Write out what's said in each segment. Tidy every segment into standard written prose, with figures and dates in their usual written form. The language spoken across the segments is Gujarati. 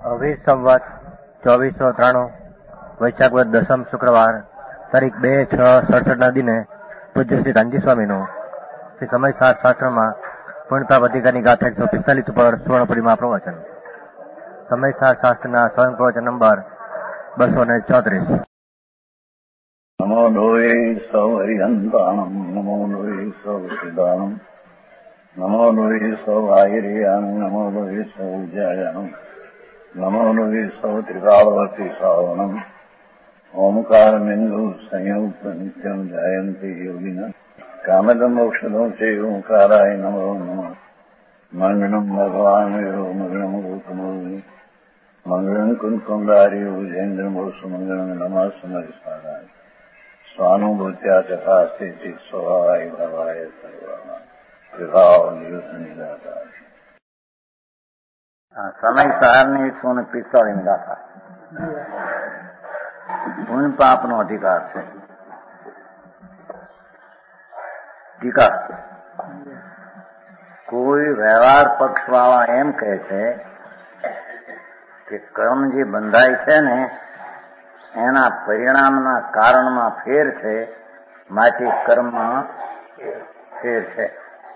અવીર સંવત 2493 વૈશાખ વદ દસમ શુક્રવાર તારીખ 2/6/67 દિને પૂજ્ય શ્રી કાનજી સ્વામીનું શ્રી સમય શાસ્ત્રમાં પૂર્ણતા અધિકારની ગાથા 145 ઉપર સુવર્ણપુરીમાં પ્રવચન. સમય શાસ્ત્રના સ્વયં પ્રવચન નંબર 234. નમો લોહે સૌ હરિહંતાણમ નમો લોહે સૌ સિદ્ધાણમ નમો લોહે સૌ આયર્યાન નમો લોહે સૌ જયાનમ નમો લોહે સૌ ત્રિકાળવતી શ્રાવણમ ઓમકાર બિંદુ સંયુક્ત નિત્યમ જાયંતી યોગિના કામદમ ઔષધો છે ઓંકારાય નમો નમઃ. મંગળમ ભગવાન મંગળમ ગૌતમો મંગળમ કુંકુંડારી વિજેન્દ્રમોસુ મંગળમ નમઃ સમયસારાય સ્વાનુભૂત્યા ચકાસ્તે સ્વભાવાય ભવાય સર્વા વિભાવ નિદાતા. સમય સહારની 145 ગાથા. પૂર્ણ પાપનો અધિકાર છે. ટીકા. કોઈ વ્યવહાર પક્ષ વાળા એમ કહે છે કે કર્મ જે બંધાય છે ને એના પરિણામના કારણમાં ફેર છે, માટે કર્મમાં ફેર છે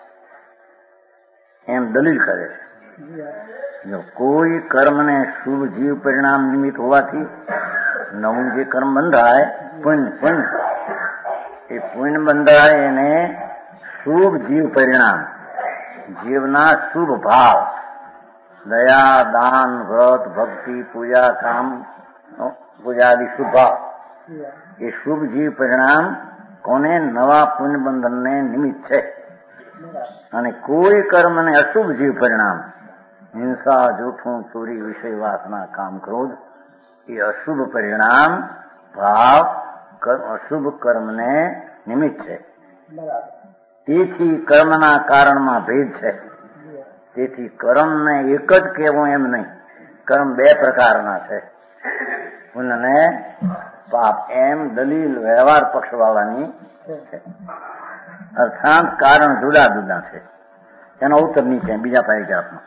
એમ દલીલ કરે છે. જો કોઈ કર્મને શુભ જીવ પરિણામ નિમિત્ત હોવાથી નવું જે કર્મ બંધાય પુણ્ય એ પુણ્ય બંધાય એને શુભ જીવ પરિણામ, જીવના શુભ ભાવ, દયા, દાન, વ્રત, ભક્તિ, પૂજા, કામ, પૂજાદિ શુભ ભાવ, એ શુભ જીવ પરિણામ કોને નવા પુણ્ય બંધનને નિમિત્ત છે. અને કોઈ કર્મને અશુભ જીવ પરિણામ, હિંસા, જૂઠું, ચોરી, વિષય વાસના, કામ, ક્રોધ, એ અશુભ પરિણામ ભાવ અશુભ કર્મને નિમિત્ત છે. તેથી કર્મના કારણમાં ભેદ છે. તેથી કર્મને એક જ કહેવું એમ નહીં. કર્મ બે પ્રકારના છે, પુણ્ય ને પાપ, એમ દલીલ વ્યવહાર પક્ષવાળાની છે. અર્થાત કારણ જુદા જુદા છે. એનો ઉત્તર નીચે બીજા પેરેગ્રાફમાં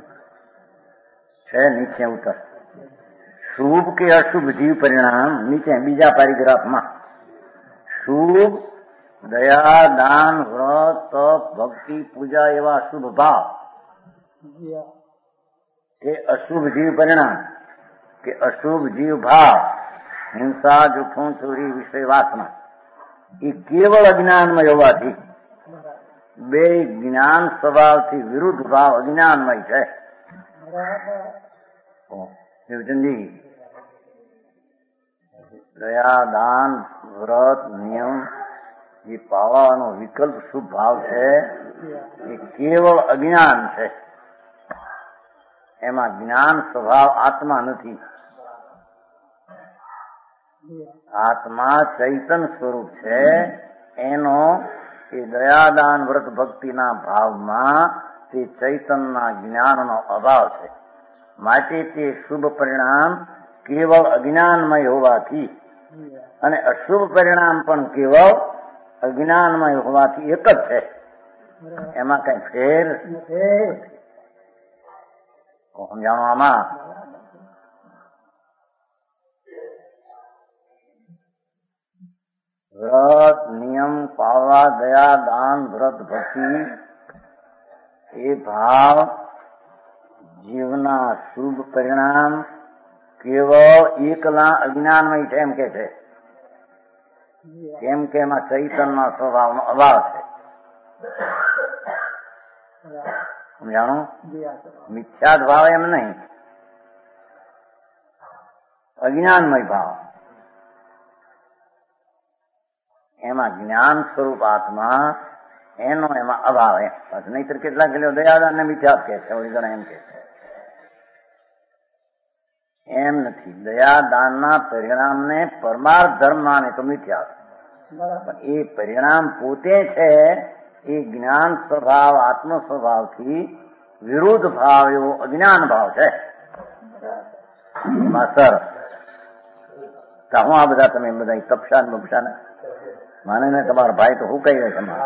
છે. નીચે ઉત્તર શુભ કે અશુભ જીવ પરિણામ નીચે બીજા પેરેગ્રાફમાં શુભ, દયા, દાન, વ્રત, તપ, ભક્તિ, પૂજા એવા શુભ ભાવ કે અશુભ જીવ પરિણામ કે અશુભ જીવ ભાવ, હિંસા, જૂઠું, ચોરી, વિષય વાસના, એ કેવળ અજ્ઞાનમય હોવાથી, બે જ્ઞાન સ્વભાવથી વિરુદ્ધ ભાવ અજ્ઞાનમય છે. શિવચંદજી, દયા, દાન, વ્રત, નિયમ જે પાવાનો વિકલ્પ શુભ ભાવ છે એ કેવળ અજ્ઞાન છે. એમાં જ્ઞાન સ્વભાવ આત્મા નથી. આત્મા ચૈતન સ્વરૂપ છે. એનો એ દયાદાન વ્રત ભક્તિના ભાવમાં તે ચૈતનના જ્ઞાનનો અભાવ છે. માટે તે શુભ પરિણામ કેવળ અજ્ઞાનમય હોવાથી અને અશુભ પરિણામ પણ કેવળ અજ્ઞાનમય હોવાથી એક જ છે. એમાં કઈ ફેર સમજાણો આમાં? વ્રત, નિયમ પાળવા, દયા, દાન, વ્રત, ભક્તિ એ ભાવ જીવના શુભ પરિણામ કેવળ એકલા અજ્ઞાનમય છે એમ કે છે. કેમ કે એમાં ચૈતનના સ્વભાવનો અભાવ છે. સમજાણું? મિથ્યાદ ભાવ એમ નહીં, અજ્ઞાનમય ભાવ. એમાં જ્ઞાન સ્વરૂપ આત્મા એનો એમાં અભાવ એમ. નહીતર કેટલાક દયાદાન ને મિથ્યાદ કે છે, ઓળી ઘણા એમ કે છે. એમ નથી. દયાદાનના પરિણામને પરમાર્થ ધર્મ માને તો મિથ્યાદ, પણ એ પરિણામ પોતે છે એ જ્ઞાન સ્વભાવ આત્મ સ્વભાવથી વિરુદ્ધ ભાવ એવો અજ્ઞાન ભાવ છે. માસ્તર હું આ બધા તમે બધા તપશા ને બપશા ને માને ને તમારા ભાઈ તો હું કહી રહે તમારે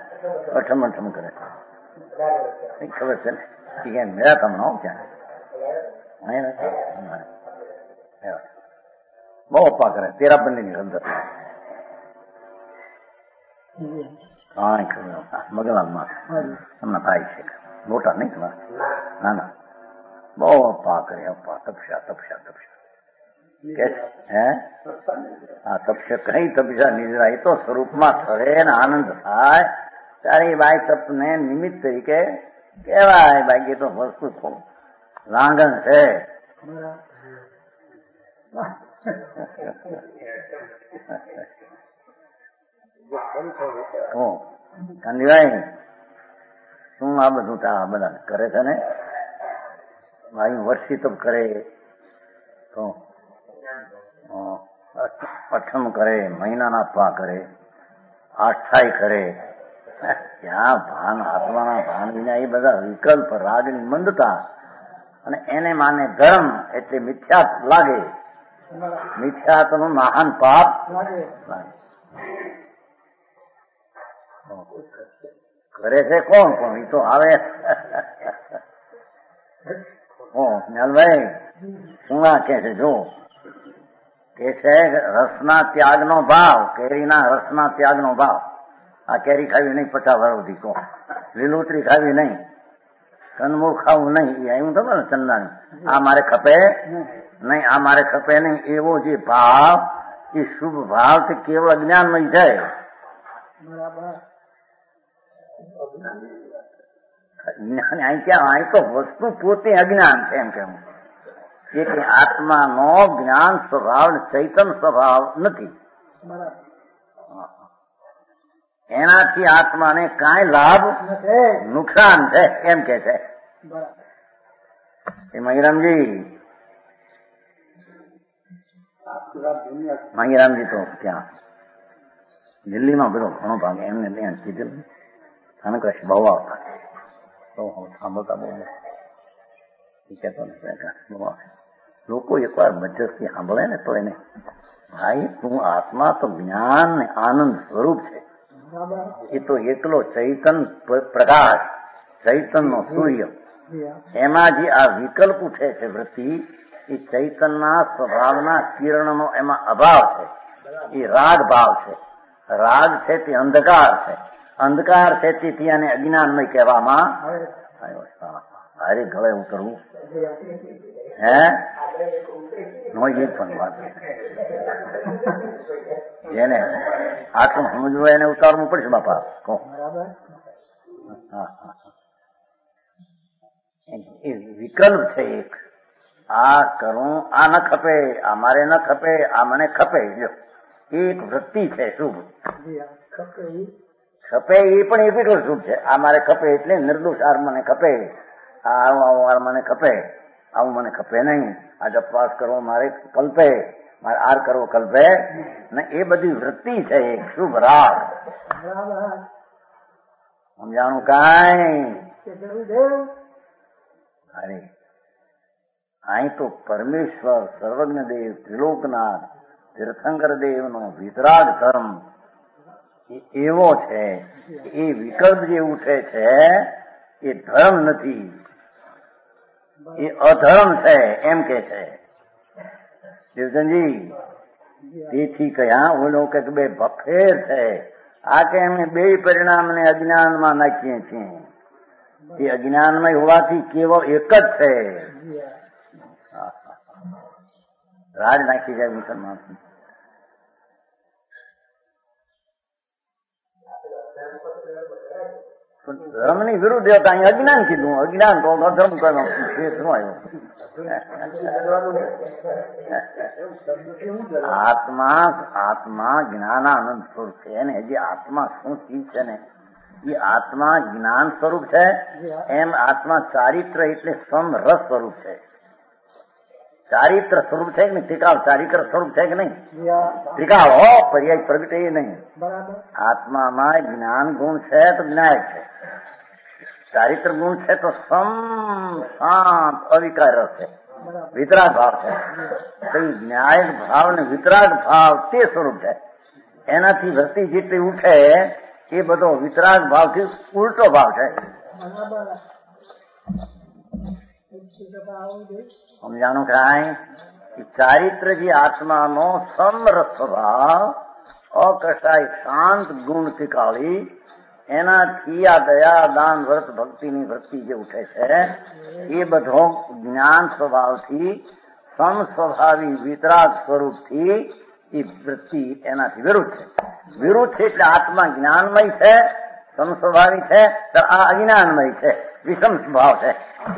અઠમ કરે ખબર છે ને? મેરા તમને ક્યાં બહુ અપા કરે તેરા બંને અંદર કાંઈ ખબર મગલાલમાં હમણાં ભાઈ છે મોટા નહીં તમારે ના ના બહુ અપા કરે અપા તપસ્યા તપસ્યા તપસ્યા કે હે હા તપસ્યા કઈ તપસ્યા નિદ્રા એ તો સ્વરૂપમાં ફરે ને આનંદ થાય ત્યારે એ બાઈ તપને નિમિત્ત તરીકે કહેવાય બાકી તો વસ્તુ લાંગણ છે. કાંદીભાઈ શું આ બધું આ બધા કરે છે ને ભાઈ વર્ષી તપ કરે તો અઠમ કરે મહિનાના પા કરે આઠાઈ કરે ક્યાં ભાન આત્માના ભાન વિના એ બધા વિકલ્પ રાગની મંદતા અને એને માને ધર્મ એટલે મિથ્યાત લાગે મિથ્યાત નું મહાન પાપ લાગે કરે છે કોણ પણ એ તો આવે જ્ઞાનભાઈ શું કે છે જો કે છે રસના ત્યાગનો ભાવ કેરીના રસના ત્યાગનો ભાવ આ કેરી ખાવી નહીં 50 વર્ષ સુધી કહો લીલોતરી ખાવી નહીં કંદમૂળ ખાવું નહીં એ એવું ખબર ને ચંદન આ મારે ખપે નહીં આ મારે ખપે નહીં એવો જે ભાવ એ શુભ ભાવ તે કેવળ અજ્ઞાનમય જાય અહીં તો વસ્તુ પોતે અજ્ઞાન છે એમ કેવું એટલે આત્માનો જ્ઞાન સ્વભાવ ચૈતન સ્વભાવ નથી એનાથી આત્માને કાંઈ લાભ નુકસાન છે એમ કે છે એ મહિરામજી તો ત્યાં દિલ્હીમાં બધો ઘણો ભાગ એમને ત્યાં કીધેલું કનકશ બહુ આવતા સાંભળતા બહુ કહેતો લોકો એકવાર મજ્જસથી સાંભળે ને તો એને ભાઈ તું આત્મા તો જ્ઞાન ને આનંદ સ્વરૂપ છે એ તો એકલો ચૈતન પ્રકાશ ચૈતનનો સૂર્ય એમાં જે આ વિકલ્પ ઉઠે છે વૃત્તિ એ ચૈતનના સ્વભાવના કિરણનો એમાં અભાવ છે એ રાગ ભાવ છે રાગ છે તે અંધકાર છે અંધકાર છે તેથી આને અજ્ઞાનમય કહેવામાં હારે ગળે ઉતરવું હે નો એ પણ વાત જેને આટલું સમજવું એને ઉતારવું પડશે બાપા કહો એ વિકલ્પ છે એક આ કરું આ ન ખપે આ મારે ન ખપે આ મને ખપે જો એક વૃત્તિ છે શુભ ખપે એ પણ એ કેટલું શુભ છે આ મારે ખપે એટલે નિર્દોષ આર મને ખપે આવું આવું આર મને ખપે આવું મને ખપે નહીં આ જપવાસ કરવો મારે કલ્પે મારે આર કરવો કલ્પે ને એ બધી વૃત્તિ છે એક શુભ રાગ સમજાણું કાંઈ અરે અહીં તો પરમેશ્વર સર્વજ્ઞ દેવ ત્રિલોકનાથ તીર્થંકર દેવનો વિતરાગ ધર્મ એવો છે એ વિકલ્પ જે ઉઠે છે એ ધર્મ નથી એ અધર્મ છે એમ કે છે દેવચંદજી તેથી કયા ઓલો કે બે ભફેર છે આ કે એમને બે પરિણામને અજ્ઞાનમાં નાખીએ છીએ એ અજ્ઞાનમય હોવાથી કેવળ એક જ છે રાજ નાખી જાય મુસલમાન ધર્મની વિરુદ્ધ હતા અહીં અજ્ઞાન કીધું અજ્ઞાન તો અધર્મ કરવાનો શેષ નો આવ્યો આત્મા જ્ઞાનાનંદ સ્વરૂપ છે એને હજી આત્મા શું ચીજ છે ને એ આત્મા જ્ઞાન સ્વરૂપ છે એમ આત્મા ચારિત્ર એટલે સમરસ સ્વરૂપ છે ચારિત્ર સ્વરૂપ છે કે નહીં ત્રિકાળ ચારિત્ર સ્વરૂપ છે કે નહીં ત્રિકાળ હો પર્યાય પ્રગટે નહીં આત્મામાં જ્ઞાન ગુણ છે તો જ્ઞાયક છે ચારિત્ર ગુણ છે તો શાંત અવિકાર છે વિતરાગ ભાવ છે તો ન્યાયક ભાવ ને વિતરાગ ભાવ તે સ્વરૂપ છે એનાથી વૃત્તિ જેટલી ઉઠે એ બધો વિતરાગ ભાવથી ઉલટો ભાવ છે સમજાણું કાંઈ કે ચારિત્રજી આત્માનો સમરસ સ્વભાવ અકસાય શાંત ગુણ ટીકાળી એનાથી આ દયા દાન વ્રત ભક્તિની વૃત્તિ જે ઉઠે છે એ બધો જ્ઞાન સ્વભાવથી સમ સ્વભાવી વિતરાગ સ્વરૂપથી એ વૃત્તિ એનાથી વિરુદ્ધ છે. વિરુદ્ધ છે એટલે આત્મા જ્ઞાનમય છે, સમ સ્વભાવી છે, તો આ અજ્ઞાનમય છે, વિષમ સ્વભાવ છે.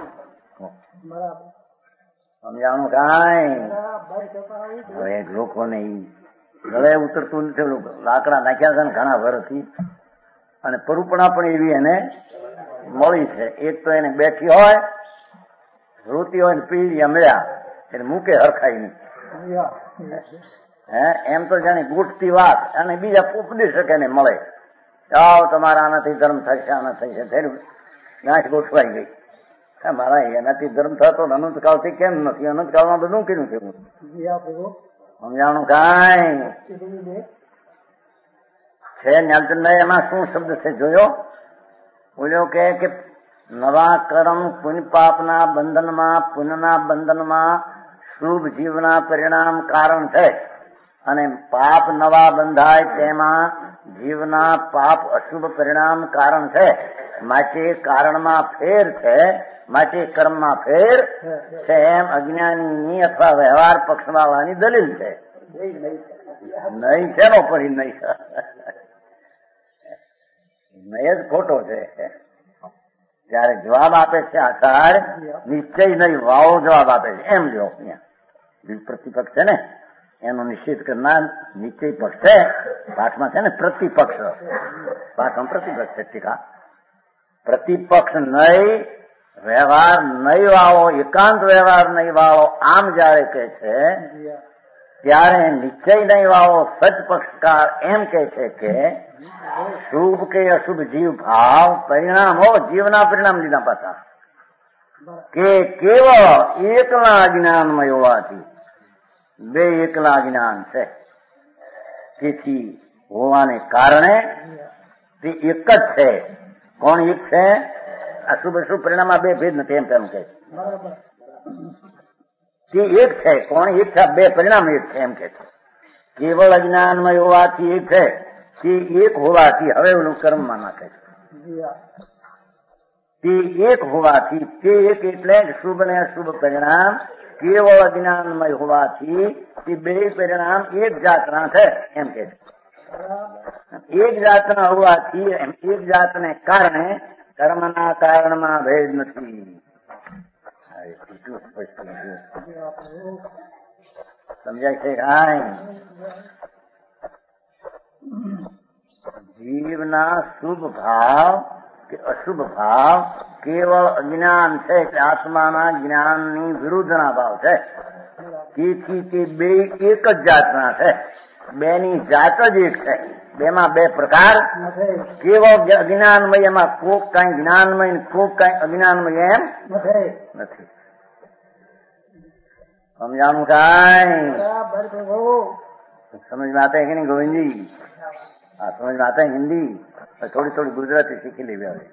સમજાણું કાંઈ? હવે લોકોને ગળે ઉતરતું નથી. લાકડા નાખ્યા છે ને ઘણા વર્ષથી, અને પરુપણા પણ એવી એને મળી છે. એક તો એને બેઠી હોય, રોતી હોય ને પીળી મળ્યા એટલે મૂકે હરખાઈ નહીં. એમ તો જાણે ગૂંઠતી વાત અને બીજા ઉપડી શકે ને મળે. જાઓ તમારા આનાથી ધર્મ થશે, આના થશે, થયેલું ગાંઠ ગોઠવાઈ ગઈ. મારા એનાથી ધર્મ થતો અનંતકાળથી કેમ નથી? અનંતકાળમાં બધું કેવું કેવું સમજાણું કાંઈ છે? ન્યાલચંદભાઈ એમાં શું શબ્દ છે જોયો? બોલ્યો કે નવા કર્મ પુણ્ય પાપના બંધનમાં, પુણ્યના બંધનમાં શુભ જીવના પરિણામ કારણ છે, અને પાપ નવા બંધાય તેમાં જીવના પાપ અશુભ પરિણામ કારણ છે. માટે કારણમાં ફેર છે, માટે કર્મમાં ફેર છે, એમ અજ્ઞાનીની અથવા વ્યવહાર પક્ષવાળાની દલીલ છે. નહીં છે નો પડી નહીં, નહીં જ ખોટો છે. ત્યારે જવાબ આપે છે આચાર નિશ્ચય નહીં વાવો જવાબ આપે છે. એમ જો પ્રતિપક્ષ છે ને એનો નિશ્ચિત કરનાર નિશ્ચય પક્ષ છે. પાઠમાં છે ને પ્રતિપક્ષ, પાઠમાં પ્રતિપક્ષ છે. ટીકા પ્રતિપક્ષ નહીં, વ્યવહાર નહીં વાળો, એકાંત વ્યવહાર નહીં વાળો, આમ જયારે કે છે ત્યારે નિશ્ચય નહીં વાળો સચ પક્ષકાર એમ કે છે કે શુભ કે અશુભ જીવ ભાવ પરિણામો જીવના પરિણામ લીધા પાછા કે કેવળ એકલા અજ્ઞાનમાં હોવાથી, બે એકલા અજ્ઞાન છે, તેથી હોવાને કારણે તે એક જ છે. કોણ એક છે? અશુભ અશુભ પરિણામમાં બે ભેદ નથી એમ તેમ કે તે એક છે. કોણ એક છે? બે પરિણામ એક છે એમ કે છે. કેવળ અજ્ઞાનમાં હોવાથી એક છે, તે એક હોવાથી હવે ઓલું કર્મમાં નાખે છે. તે એક હોવાથી, તે એક એટલે શુભ ને અશુભ પરિણામ કેવળ અજ્ઞાનમય હોવાથી તે બે પરિણામ એક જાતના છે એમ કે છે. એક જાતના હોવાથી એક જાતને કારણે કર્મના કારણમાં ભેદ નથી. સમજાય છે કાંઈ? જીવના શુભ ભાવ કે અશુભ ભાવ કેવળ અજ્ઞાન છે કે આત્માના જ્ઞાનની વિરુદ્ધના ભાવ છે. તેથી તે બે એક જ જાતના છે. બેની જાત જ એક છે. બેમાં બે પ્રકાર. કેવળ અજ્ઞાનમય, એમાં કોક કઈ જ્ઞાનમય, કોક કઈ અજ્ઞાનમય એમ નથી. સમજાણું કાંઈ? સમજ આતે કે નહીં ગોવિંદજી? હા, સમજ આતે હિન્દી, થોડી થોડી ગુજરાતી શીખી લેવી આવે.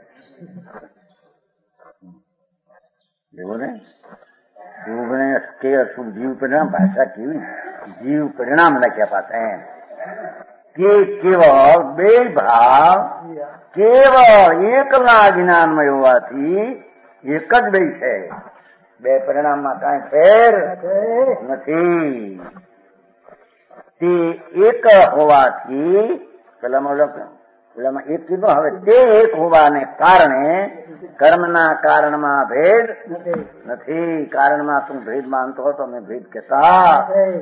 દેવો ને શુભ ને કે અશુભ જીવ પરિણામ, ભાષા કેવી જીવ પરિણામ લખ્યા પાછા એમ કે કેવળ બે ભાવ કેવળ એકલા જ્ઞાનમય હોવાથી એક જ બે છે. બે પરિણામમાં કાંઈ ફેર નથી. તે એક હોવાથી પેલામાં એક કીધું, હવે તે એક હોવાને કારણે કર્મના કારણમાં ભેદ નથી. કારણમાં તું ભેદ માનતો હતો, મેં ભેદ કહેતા.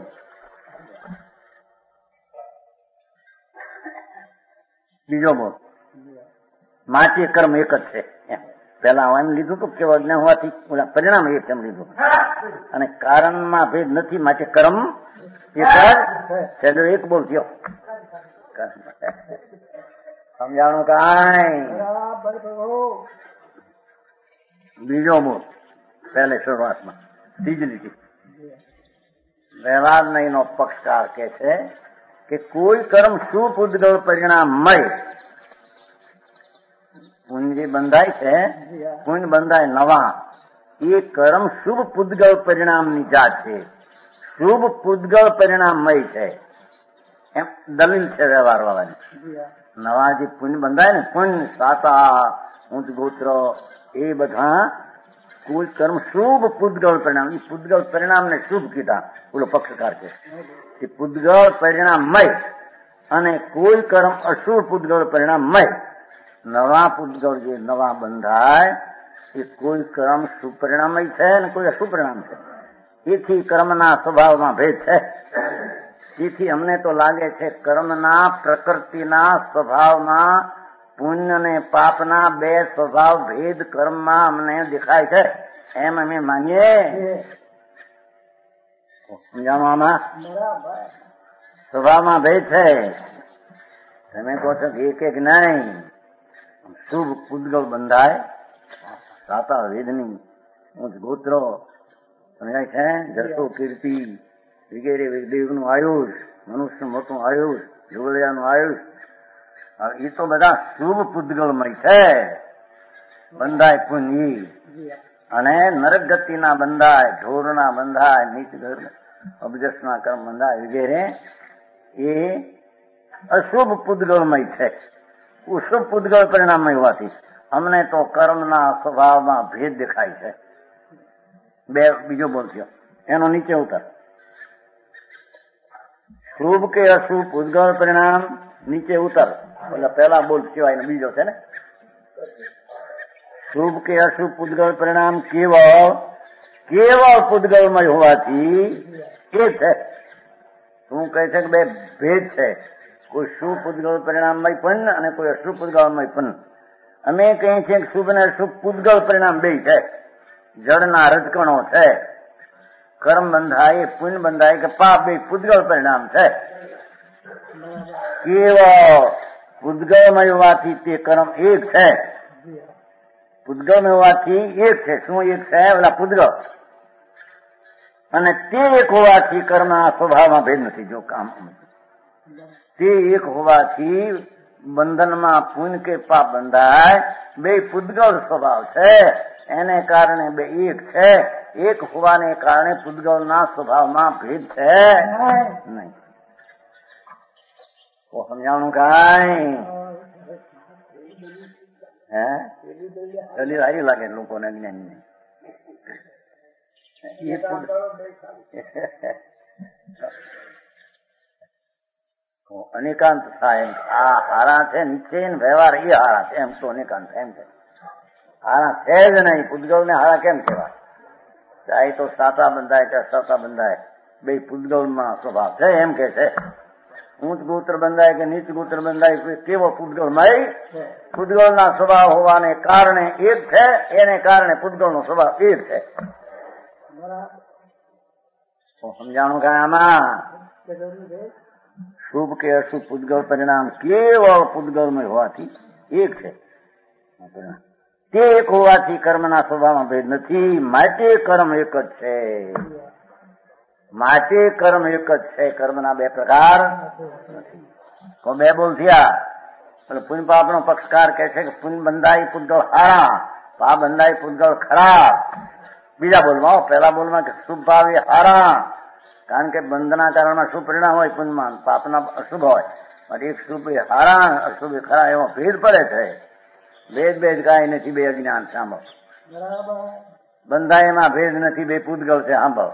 બીજો બોલ, માટે કર્મ એક જ છે. પેલા એમ લીધું હતું કેવળ જ્ઞાન હોવાથી પરિણામ એક એમ લીધું, અને કારણમાં ભેદ નથી, માટે કર્મ એક જ. એક બોલ થયો. સમજાણું કાંઈ? બીજો બોલ પહેલે શરૂઆતમાં ત્રીજી લીટી. વ્યવહાર નહીં નો પક્ષકાર કે છે કે કોઈ કર્મ શુભ ઉદ્ગળ પરિણામ મળે. પુંજી બંધાય છે, પુંજ બંધાય નવા, એ કર્મ શુભ પૂદગળ પરિણામની જાત છે, શુભ પૂદગળ પરિણામમય છે, એમ દલીલ છે વ્યવહાર વાળાની. નવા જે પુણ્ય બંધાય ને, પુણ્ય સાતા ઊંચ ગોત્ર, એ બધા કોઈ કર્મ શુભ પૂદગળ પરિણામ, એ પૂદગળ પરિણામને શુભ કીધા બોલો પક્ષકાર છે. એ પૂદગળ પરિણામમય અને કોઈ કર્મ અશુભ પૂદગળ પરિણામમય. નવા પૂદગળ જે નવા બંધાય એ કોઈ કર્મ શુભ પરિણામય છે અને કોઈ અશુભ પરિણામ છે. એથી કર્મના સ્વભાવમાં ભેદ છે. તેથી અમને તો લાગે છે કર્મના પ્રકૃતિના સ્વભાવમાં પુણ્ય અને પાપના બે સ્વભાવ ભેદ કર્મમાં અમને દેખાય છે, એમ અમે માનીએ. સમજાવવામાં સ્વભાવમાં ભેદ છે. તમે કહો છો કે એક નહીં, શુભ પૂદગળ બંધાય, સાતા વેદની ઊંચ ગોત્રો સમજાય છે, જસો કીર્તિ વગેરે દેવનું આયુષ, મનુષ્યનું મોટું આયુષ, જોગળિયાનું આયુષ, એ તો બધા શુભ પૂદગળમય છે. બંધાય પુણ્ય અને નરક ગતિના બંધાય, ઢોરના બંધાય, નીચ અબજસના કર્મ બંધાય વગેરે એ અશુભ પૂદગળમય છે. શુભ પૂદગળ પરિણામમય હોવાથી અમને તો કર્મના સ્વભાવમાં ભેદ દેખાય છે. બીજો બોલશો એનો નીચે ઉતર. શુભ કે અશુભ પૂદગળ પરિણામ નીચે ઉતર. એટલે પેલા બોલ સિવાય બીજો છે ને. શુભ કે અશુભ પૂદગળ પરિણામ કેવળ પૂદગળમય હોવાથી એ છે. શું કહે છે કે બે ભેદ છે, કોઈ શુભ પૂદગળ પરિણામમય પણ અને કોઈ અશુભ પૂદગળમય પણ. અમે કહીએ છીએ કે શુભ અને અશુભ પૂદગળ પરિણામ બે છે. જળના રજકણો છે, કર્મ બંધાય, પુણ્ય બંધાય કે પાપ, બે પૂદગળ પરિણામ છે. કેવળ પૂદગળમય હોવાથી તે કર્મ એક છે. પૂદગળમય હોવાથી એક છે. શું એક છે? ઓલા પૂદગળ. અને તે એક હોવાથી કર્મના સ્વભાવમાં ભેદ નથી. જો કામ તે એક હોવાથી બંધનમાં પુણ્ય કે પાપ બંધાય, બે પૂદગળ સ્વભાવ છે, એને કારણે બે એક છે. એક હોવાને કારણે પૂદગળના સ્વભાવમાં ભેદ છે નહીં. સમજાવવાનું કાંઈ હે દલીલ સારી લાગે લોકોને જ્ઞાની. અનેકાંત થાય એમ. આ હારા છે નીચે વ્યવહાર એ હારા છે એમ તો અનેકાંત એમ છે. હારા છે જ નહીં. પૂદગળ ને હારા કેમ કહેવાય? ચાહે તો સાતા બંધાય કે અસાતા બંધાય, બે પૂદગળમાં સ્વભાવ છે એમ કે છે. ઊંચ ગોત્ર બંધાય કે નીચ ગોત્ર બંધાય, કેવો પૂદગળમય પૂદગળના સ્વભાવ હોવાને કારણે એક છે, એને કારણે પૂદગળનો સ્વભાવ એક છે. સમજાણું કે આમાં શુભ કે અશુભ પૂદગળ પરિણામ કેવળ પૂદગળમય હોવાથી એક છે. તે એક હોવાથી કર્મના સ્વભાવમાં ભેદ નથી. માટે કર્મ એક જ છે. માટે કર્મ એક જ છે. કર્મના બે પ્રકાર નથી. તો બે બોલ થયા. પુણ્ય પાપનો પક્ષકાર કહે છે કે પુણ્ય બંધાય પૂદગળ હારા, પાપ બંધાય પૂદગળ ખરાબ. બીજા બોલમાં, પહેલા બોલમાં કે શુભ ભાવ એ હારા, કારણ કે બંધના કારણમાં શુભ પરિણામ હોય, પુણ્યમાં પાપના અશુભ હોય. એક શુભ એ હારા, અશુભ એ ખરા, એવો ભેદ પડે છે. ભેદ કાંઈ નથી. બે અજ્ઞાન સાંભળ. બંધાયમાં ભેદ નથી. બે પૂદગળ છે. સાંભળ.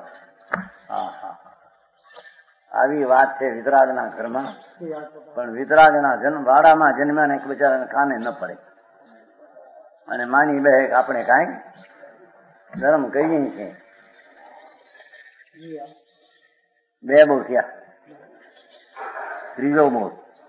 આવી વાત છે વિતરાગના ઘરમાં. પણ વિતરાગના વાડામાં જન્મ્યા એક બિચારાને કાને ન પડે અને માની બે આપણે કાંઈ ધર્મ કહીએ છીએ. બે બોલ થયા. ત્રીજો બોલ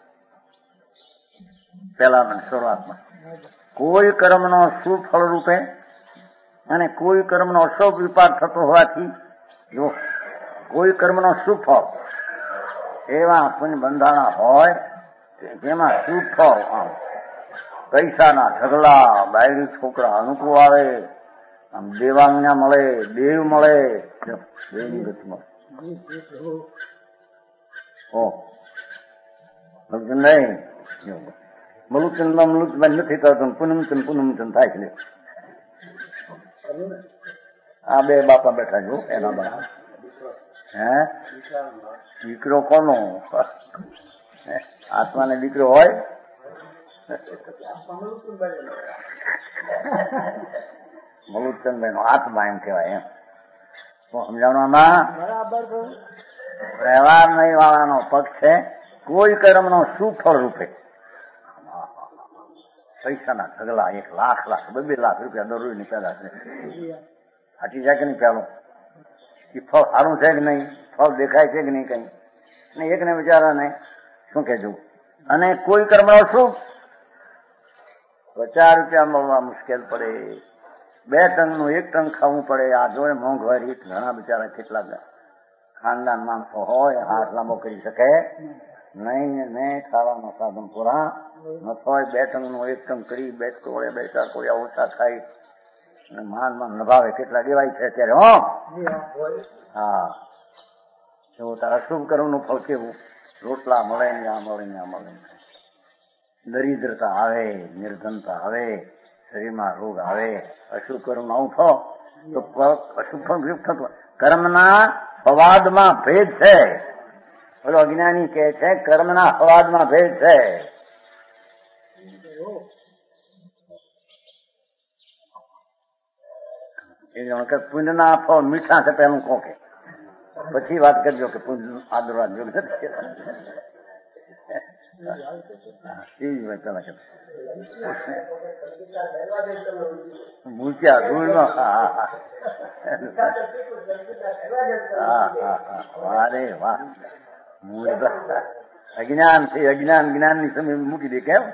પેલા શરૂઆતમાં કોઈ કર્મનો શુભ ફળ રૂપે અને કોઈ કર્મનો અશુભ વિપાક થતો હોવાથી, જો કોઈ કર્મનો શુભ ફળ એવા પુણ્ય બંધાણા હોય જેમાં શુભ ફળ, આમ પૈસાના ઢગલા, બાયડી છોકરા અનુકૂળ આવે, આમ દેવાંગના મળે, દેવ મળે, દેવની ગતિ મળે. નહીં મલુચંદમાં મલુચંદ નથી કરતો, પૂનમચંદ થાય છે. આ બે બાપા બેઠા જો એના બાપા. હે દીકરો કોનો? આત્માને દીકરો હોય? મલુચંદભાઈ નો આત્મા એમ કેવાય. એમ તો સમજાવવામાં વ્યવહાર નહીં વાળાનો પક્ષ છે. કોઈ કર્મનો સુફળ રૂપે પૈસાના ઢગલા 1 લાખ 2 લાખ રૂપિયા દરરોજ ની પેદા છે. હાટી જાય કે નહીં? પેલું એ ફળ સારું છે કે નહીં? ફળ દેખાય છે કે નહીં? કઈ ને એકને વિચારવાને શું કેજો. અને કોઈ કર્મનો શું 50 રૂપિયા મળવા મુશ્કેલ પડે, 2 ટનનું 1 ટન ખાવું પડે. આ જોડે મોંઘવારી ઘણા બિચારા કેટલા ખાનદાન માણસો હોય હાથ લાંબો કરી શકે નહીં ને ખાવાના સાધન પૂરા ન હોય. 2 ટનનું 1 ટન કરી 2 કોળે 2 4 કોળિયા ઓછા ખાય અને માન નભાવે કેટલા દેવાય છે અત્યારે. હો હા, એવું તારા અશુભ કર્મનું ફળ કેવું? રોટલા મળે ને આ મળે ને આ મળે, દરિદ્રતા આવે, નિર્ધનતા આવે, શરીરમાં રોગ આવે. અશુભ કર્મ આવું થો તો અશુભ ફળ થતું. કર્મના અવાદમાં ભેદ છે. બોલો અજ્ઞાની કહે છે કર્મના અવાદમાં ભેદ છે. એ પુણ્યના ફળ મીઠા છે પેલું કહો કે પછી વાત કરજો કે પુણ્ય આદરવાદ જો મૂક્યા ધૂળમાં. વારે વાહ, અજ્ઞાન છે. અજ્ઞાન જ્ઞાનની સમય મૂકી દે કેમ?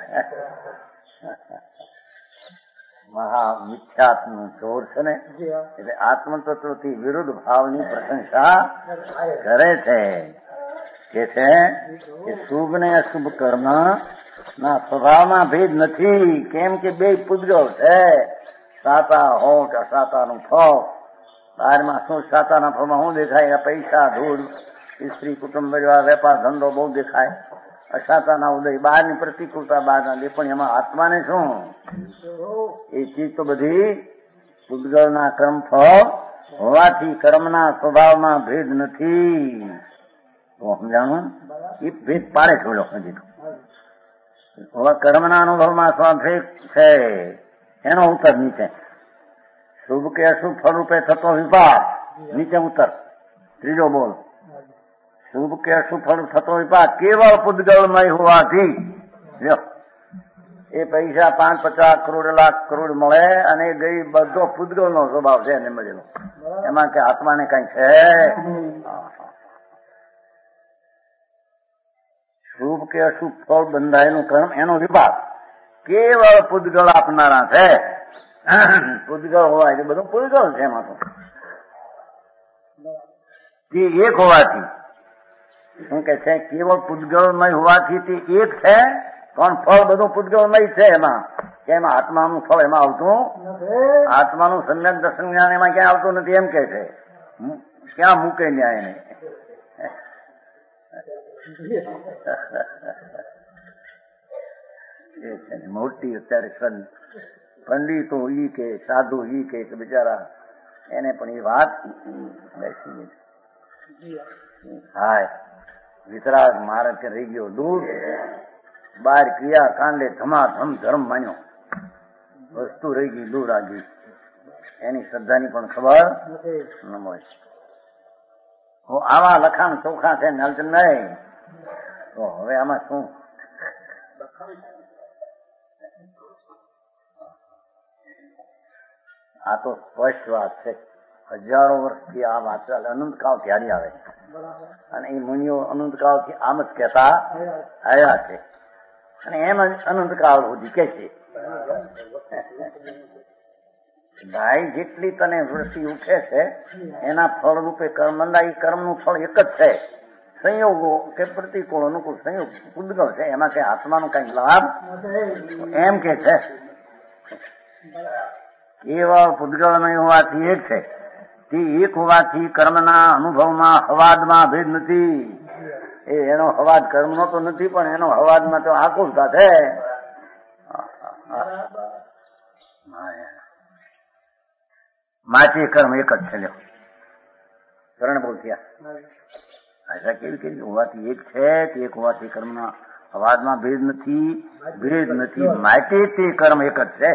મહા મિથ્યાત્મનું જોર છે ને, એટલે આત્મતત્વથી વિરુદ્ધ ભાવની પ્રશંસા કરે છે. કે છે કે શુભ ને અશુભ કર્મ ના સ્વભાવમાં ભેદ નથી. કેમ કે 2 પૂતગલ છે. સાતા હો કે અસાતાનું ફળ. બહારમાં શું સાતાના ફળમાં શું દેખાય? પૈસા, ધૂળ, સ્ત્રી, કુટુંબ, પરિવાર, વેપાર, ધંધો બહુ દેખાય. અસાતાના ઉદય બહારની પ્રતિકૂળતા બહારના દે. પણ એમાં આત્માને શું? એ ચીજ તો બધી પૂતગલના કર્મ ફળ હોવાથી કર્મના સ્વભાવમાં ભેદ નથી. સમજાણું? એ ભેદ પાડે થોડો હજી તો. હવે કર્મના અનુભવમાં સ્વાભેદ છે એનો ઉત્તર નીચે. શુભ કે અશુભ ફળ રૂપે થતો વિપાક નીચે ઉત્તર. ત્રીજો બોલ. શુભ કે અશુભ ફળ થતો વિપાક કેવળ પૂતગલમય હોવાથી. એ પૈસા 5, 50 કરોડ, લાખ કરોડ મળે અને ગઈ બધો પૂતગલનો સ્વભાવ છે એને મળેલો. એમાં કે આત્માને કઈ છે? શુભ કે અશુભ ફળ બંધાયેલું કર્મ એનો વિભાગ કેવળ પૂતગલ આપનારા છે. પૂતગલ હોવાય એટલે બધું પૂતગલ છે. એમાં તો તે એક હોવાથી શું કે છે? કેવળ પૂતગલમય હોવાથી તે એક છે, પણ ફળ બધું પૂતગલમય છે. એમાં કે એમાં આત્માનું ફળ એમાં આવતું, આત્માનું સમ્યક દર્શન જ્ઞાન એમાં ક્યાં આવતું નથી એમ કે છે. ક્યાં મૂકે ન્યાય એને? મોટી અત્યારે પંડિતો ઈ કે સાધુ ઈ કે બિચારા એને પણ એ વાત બેસી હાય વિતરાગ મારે કે રહી ગયો દૂર. બાર ક્રિયા કાંડે ધમાધમ ધર્મ માન્યો, વસ્તુ રહી ગઈ દૂર આગી. એની શ્રદ્ધાની પણ ખબર ન મળે. આવા લખાણ ચોખા છે નલચંદ નહીં. તો હવે આમાં શું? આ તો સ્પષ્ટ વાત છે. હજારો વર્ષથી આ વાત ચાલે. અનંતકાળ ધ્યારી આવે અને એ મુનિઓ અનંતકાળથી આમ જ કહેતા આવ્યા છે અને એમ જ અનંતકાળ સુધી કે છે. ભાઈ જેટલી તને વૃષ્ટિ ઉઠે છે એના ફળ રૂપે કર્મંદા. એ કર્મનું ફળ એક જ છે. સંયોગો કે પ્રતિકૂળ અનુકૂળ સંયોગ પૂતગલ છે. એમાં કઈ આત્માનો કઈ લાભ એમ કે છે. એવા પૂતગલ નહીં હોવાથી એક છે. તે એક હોવાથી કર્મના અનુભવમાં હવાદમાં ભેદ નથી. એનો હવાદ કર્મનો તો નથી, પણ એનો હવાદમાં તો આકુલતા છે. માટે કર્મ એક જ છે. લ્યો ચરણ બોલ થયા. આશા કેવી હોવાથી એક છે કે એક હોવાથી કર્મના અવાજમાં ભેદ નથી માટે તે કર્મ એક જ છે.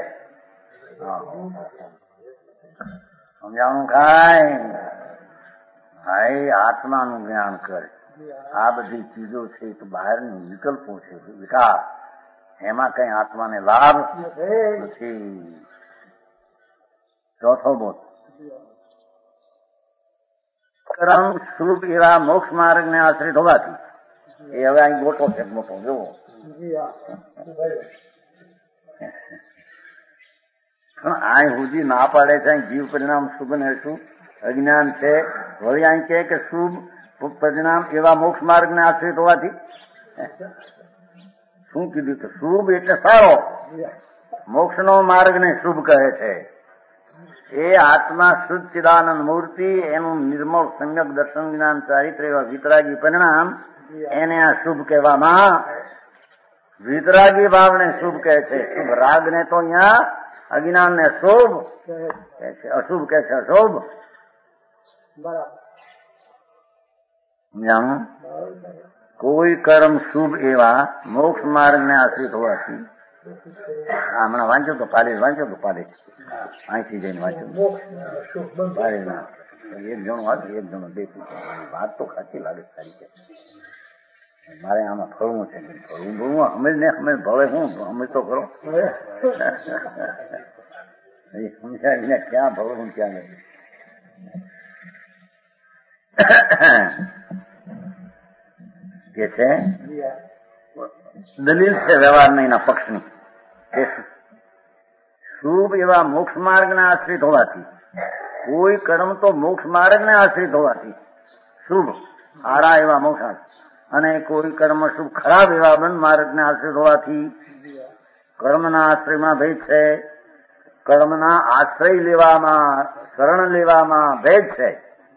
સમજાવવાનું કાંઈ ભાઈ આત્માનું જ્ઞાન કરે. આ બધી ચીજો છે તો બહારની વિકલ્પો છે, વિકાર, એમાં કઈ આત્માને લાભ નથી. ચોથો બોલ. કર્મ શુભ એવા મોક્ષ માર્ગ ને આશ્રિત હોવાથી, એ હવે અહીં મોટો છે, મોટો જોવો. પણ અહીં સુધી ના પાડે છે જીવ પરિણામ શુભ ને શુભ અજ્ઞાન છે. વળી અહીં કે શુભ પરિણામ એવા મોક્ષ માર્ગ ને આશ્રિત હોવાથી શું કીધું કે શુભ એટલે સારો, મોક્ષ નો માર્ગ ને શુભ કહે છે. એ આત્મા શુદ્ધ ચિદાનંદ મૂર્તિ, એનું નિર્મળ સમ્યક દર્શન જ્ઞાન ચારિત્ર એવા વિતરાગી પરિણામ, એને આ શુભ કહેવામાં, વિતરાગી ભાવને શુભ કહે છે. શુભ રાગ ને તો અહીંયા અજ્ઞાન ને શુભ કહે છે, અશુભ કહે છે, અશુભ. જાણો કોઈ કર્મ શુભ એવા મોક્ષ માર્ગ ને આશ્રિત હોવાથી, હમણાં વાંચ્યો તો પાલે અહીંથી જઈને વાંચ્યો પાલે ના એક જણો હતું, એક જણો બે. વાત તો ખાતી લાગે સારી છે. મારે આમાં ફળવું છે, ફળવું સમજ ને સમજ ભવે હું સમજ તો ખરો. સમજાવીને ક્યાં ભળવું ક્યાં નહીં. કે છે દલીલ છે વ્યવહારના એના પક્ષની. શુભ એવા મોક્ષ માર્ગ ને આશ્રિત હોવાથી, કોઈ કર્મ તો મોક્ષ માર્ગ ને આશ્રિત હોવાથી શુભ સારા એવા મોક્ષ, અને કોઈ કર્મ શુભ ખરાબ એવા બંધ માર્ગ ને આશ્રિત હોવાથી કર્મના આશ્રયમાં ભેદ છે. કર્મના આશ્રય લેવામાં, શરણ લેવામાં ભેદ છે.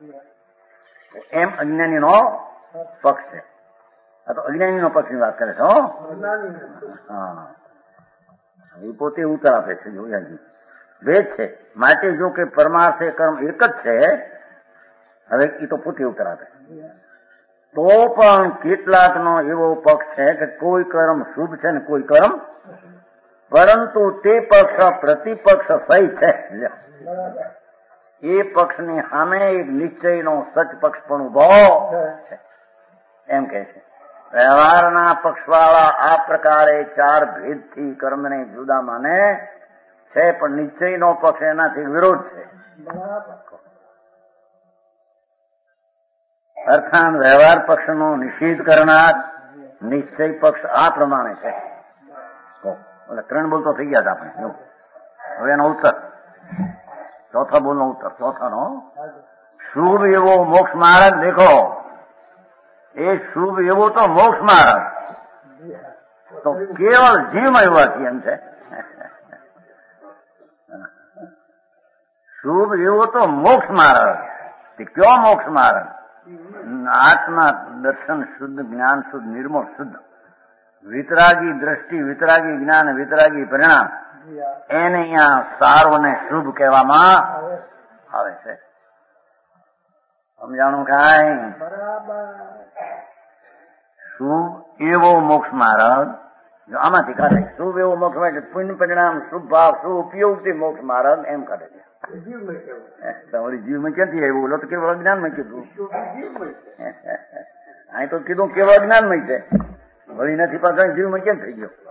એમ અજ્ઞાની નો પક્ષ છે. આ તો અજ્ઞાની નો પક્ષની વાત કરે છે. હા, એ પોતે ઉત્તર આપે છે. જોયા ભેદ છે માટે જો કે પરમાર્થે કર્મ એક જ છે, હવે એ તો પોતે ઉત્તર આપે. તો પણ કેટલાક નો એવો પક્ષ છે કે કોઈ કર્મ શુભ છે ને કોઈ કર્મ, પરંતુ તે પક્ષ પ્રતિપક્ષ સહી છે. એ પક્ષની સામે એક નિશ્ચયનો સચ પક્ષ પણ ઉભો છે, એમ કે છે. વ્યવહારના પક્ષવાળા આ પ્રકારે ચાર ભેદથી કર્મને જુદા માને છે, પણ નિશ્ચયનો પક્ષ એનાથી વિરોધ છે. અર્થાત વ્યવહાર પક્ષનો નિષેધ કરનાર નિશ્ચય પક્ષ આ પ્રમાણે છે. ત્રણ બોલ તો થઈ ગયા હતા આપણે. હવે એનો ઉત્તર, ચોથા બોલનો ઉત્તર, ચોથાનો શુભ એવો મોક્ષ માર્ગ. દેખો, એ શુભ એવો તો મોક્ષ માર્ગ તો કેવળ જીવમાં હોવાથી એમ છે. શુભ એવો તો મોક્ષ માર્ગ, કયો મોક્ષ માર્ગ? આત્મા દર્શન શુદ્ધ, જ્ઞાન શુદ્ધ, નિર્મળ શુદ્ધ, વિતરાગી દ્રષ્ટિ, વિતરાગી જ્ઞાન, વિતરાગી પરિણામ, એને અહીંયા સારો ને શુભ કહેવામાં આવે છે. સમજાણું કાંઈ? શુભ એવો મોક્ષ માર્ગ, જો આમાંથી કાઢે શુભ એવો મોક્ષ માર્ગ, પુણ્ય પરિણામ, શુભ ભાવ, શુભ ઉપયોગથી મોક્ષ માર્ગ એમ કાઢે છે. તમારી જીવમાં ક્યાંથી આવ્યું? બોલો તો કેવળ અજ્ઞાનમાં કીધું. અહીં તો કીધું કેવળ અજ્ઞાનમાં છે, વળી નથી પાછા જીવમાં કેમ થઈ ગયો?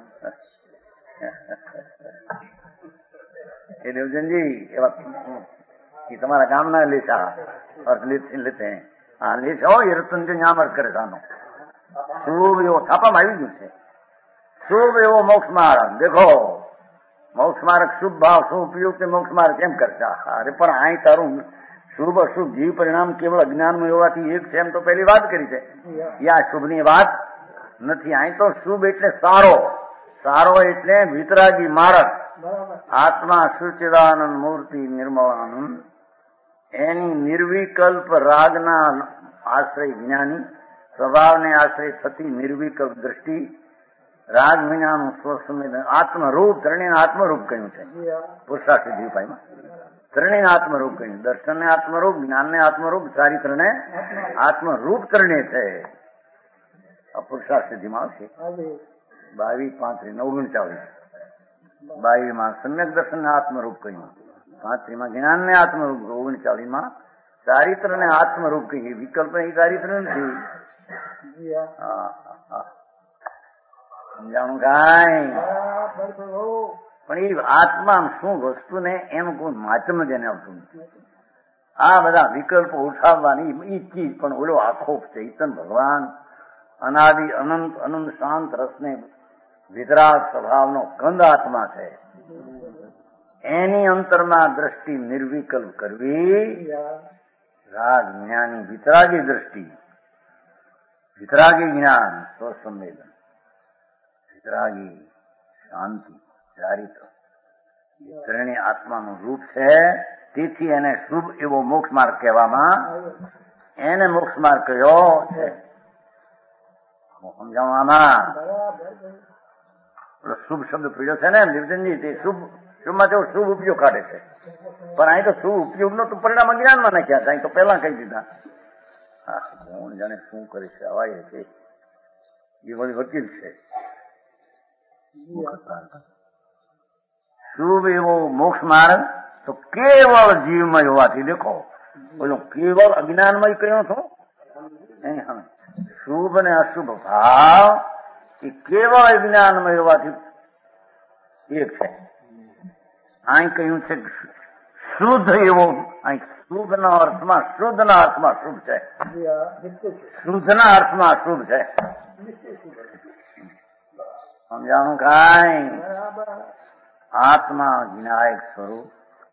એ દેવજનજી એવા એ તમારા ગામના લેશા અર્થ લેતે હા લેશા હોય એ રતનજી નામ અર્થ કરે સાનો શુભ એવો છાપામાં આવી ગયું છે. શુભ એવો મોક્ષ માર્ગ. દેખો મોક્ષ માર્ગ શુભ ભાવ, શુભ ઉપયોગ મોક્ષ માર્ગ કેમ કરશે? અરે પણ અહીં તારું શુભ અશુભ જીવ પરિણામ કેવળ અજ્ઞાનમાં હોવાથી એક છે એમ તો પહેલી વાત કરી છે. યા શુભની વાત નથી. અહીં તો શુભ એટલે સારો, સારો એટલે વિતરાગી માર્ગ, આત્મા સુચિદાનંદ મૂર્તિ નિર્મળાનંદ, એની નિર્વિકલ્પ રાગના આશ્રય જ્ઞાની, સ્વભાવને આશ્રય થતી નિર્વિકલ્પ દ્રષ્ટિ, રાગ વિનાનું સ્વસંવેદન, આત્મરૂપ, ત્રણેય આત્મરૂપ કહ્યું છે પુરુષાર્થ સિદ્ધિ ઉપાયમાં. ત્રણેય આત્મરૂપ કહ્યું. દર્શનને આત્મરૂપ, જ્ઞાનને આત્મરૂપ, ચારિત્રને આત્મરૂપ ત્રણેય છે. આ પુરુષાર્થ સિદ્ધિમાં આવશે 22, 35, 39. 22 સમ્યક દર્શનને આત્મરૂપ કહ્યું, 35 જ્ઞાનને આત્મરૂપ, 39 ચારિત્રને આત્મરૂપ કહીએ. વિકલ્પ એ ચારિત્ર નથી. સમજાણું કાંઈ? પણ એ આત્મા શું વસ્તુ ને એનું કોઈ માધ્યમ જ એને આવતું નથી. આ બધા વિકલ્પો ઉઠાવવાની એ ચીજ પણ ઓલો આખો ચૈતન ભગવાન અનાદિ અનંત અનંત શાંત રસને વિતરાગ સ્વભાવનો કંદ આત્મા છે. એની અંતરમાં દ્રષ્ટિ નિર્વિકલ્પ કરવી, રાગ જ્ઞાની વિતરાગી દ્રષ્ટિ, વિતરાગી જ્ઞાન, સ્વસંવેદન, વિતરાગી શાંતિ, ચારિત્ર, એ ત્રણેય આત્માનું રૂપ છે. તેથી એને શુભ એવો મોક્ષ માર્ગ કહેવામાં, એને મોક્ષ માર્ગ કયો છે. સમજાવવામાં શુભ શબ્દ પીડ્યો છે ને નિર્જનજી, તે શુભમાં તેઓ શુભ ઉપયોગ કાઢે છે. પણ અહીં તો શુભ ઉપયોગનો તો પરિણામ અજ્ઞાનમાં નાખ્યા છે. અહીં તો પહેલા કહી દીધા. કોણ જાણે શું કરે છે. આવા છે એ વળી વકીલ છે. શુભ એવો મોક્ષ માર્ગ તો કેવળ જીવમય હોવાથી, દેખો બોલો કેવળ અજ્ઞાનમય કયો છો. શુભ અને અશુભ ભાવ એ કેવળ અજ્ઞાનમય હોવાથી એક છે. અહીં કહ્યું છે શુદ્ધ એવો, અહીં શુભના અર્થમાં, શુદ્ધના અર્થમાં શુભ છે, શુદ્ધના અર્થમાં શુભ છે. સમજાણું કાંઈ? આત્મા વિનાયક સ્વરૂપ,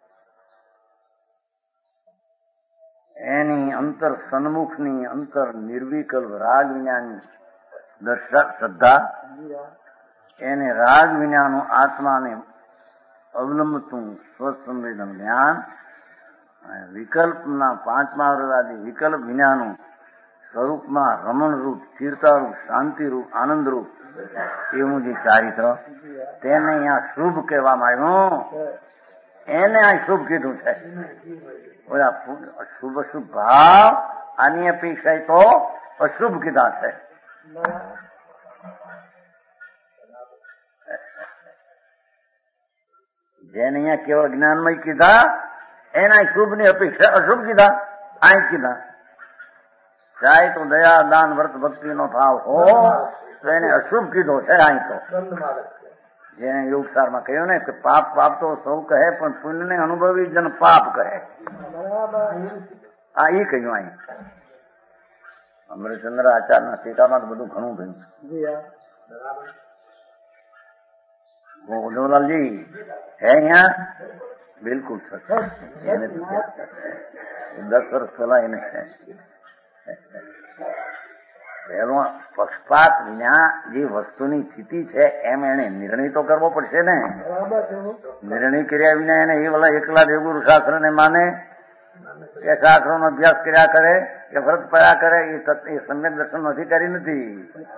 એની અંતર સન્મુખની અંતર નિર્વિકલ્પ રાગ વિનાની શ્રદ્ધા, એને રાગ વિનાનું આત્માને અવલંબતું સ્વસંવેદન જ્ઞાન, વિકલ્પના 5મા વરદાદી વિકલ્પ વિનાનું સ્વરૂપમાં રમણરૂપ, સ્થિરતારૂપ, શાંતિરૂપ, આનંદરૂપ એવું જે ચારિત્ર, તેને અહીંયા શુભ કહેવામાં આવ્યું. એને આ શુભ કીધું છે. ઓલા શુભ અશુભ ભાવ આની અપેક્ષા તો અશુભ કીધા છે. જેને અહીંયા કેવળ જ્ઞાનમય કીધા એના શુભ ની અપેક્ષા અશુભ કીધા. આ કીધા ચાહે તો દયા દાન વ્રત ભક્તિ નો ભાવ હો તો એને અશુભ કીધો છે. અહીં તો જેને યોગસારમાં કહ્યું ને કે પાપ પાપ તો સૌ કહે પણ પુણ્યને અનુભવી જન પાપ કહે. આ એ કહ્યું અહીં. અમૃતચંદ્ર આચાર્યના ટીકામાં તો બધું ઘણું કહ્યું. ગોલાલજી હે અહીંયા બિલકુલ સર. 10 વર્ષ પહેલા એને પહેલો પક્ષપાત વિના જે વસ્તુની સ્થિતિ છે એમ એને નિર્ણય તો કરવો પડશે ને. નિર્ણય કર્યા વિના એને એ વાળા એકલા દેવગુરુ શાસ્ત્ર ને માને કે શાસ્ત્રો નો અભ્યાસ કર્યા કરે કે વ્રત પડ્યા કરે એ સમ્યક દર્શન નો અધિકારી નથી.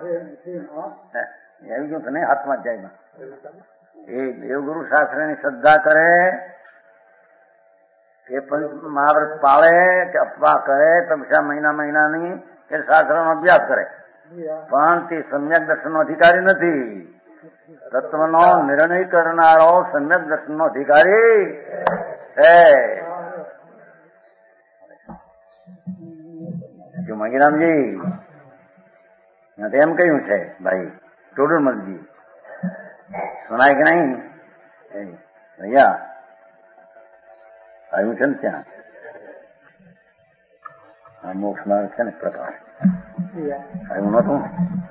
આવી ગયું છે ને હાથમાં જાય. એ દેવગુરુ શાસ્ત્ર ની શ્રદ્ધા કરે કે પંચ મહાવ્રત પાળે કે અપવા કરે તપસ્યા મહિનાની કે શાસ્ત્ર નો અભ્યાસ કરે પણ તે સમ્યક દર્શન નો અધિકારી નથી. તત્વનો નિર્ણય કરનારો સમ્યક દર્શન નો અધિકારી છે. જો મગીરામજી એમ કહ્યું છે ભાઈ ટોડરમલજી સુનાય કે નહીં ભૈયા આવ્યું છે ને ત્યાં મોક્ષ માર્ગ છે ને પ્રકાશ આવ્યું નતું.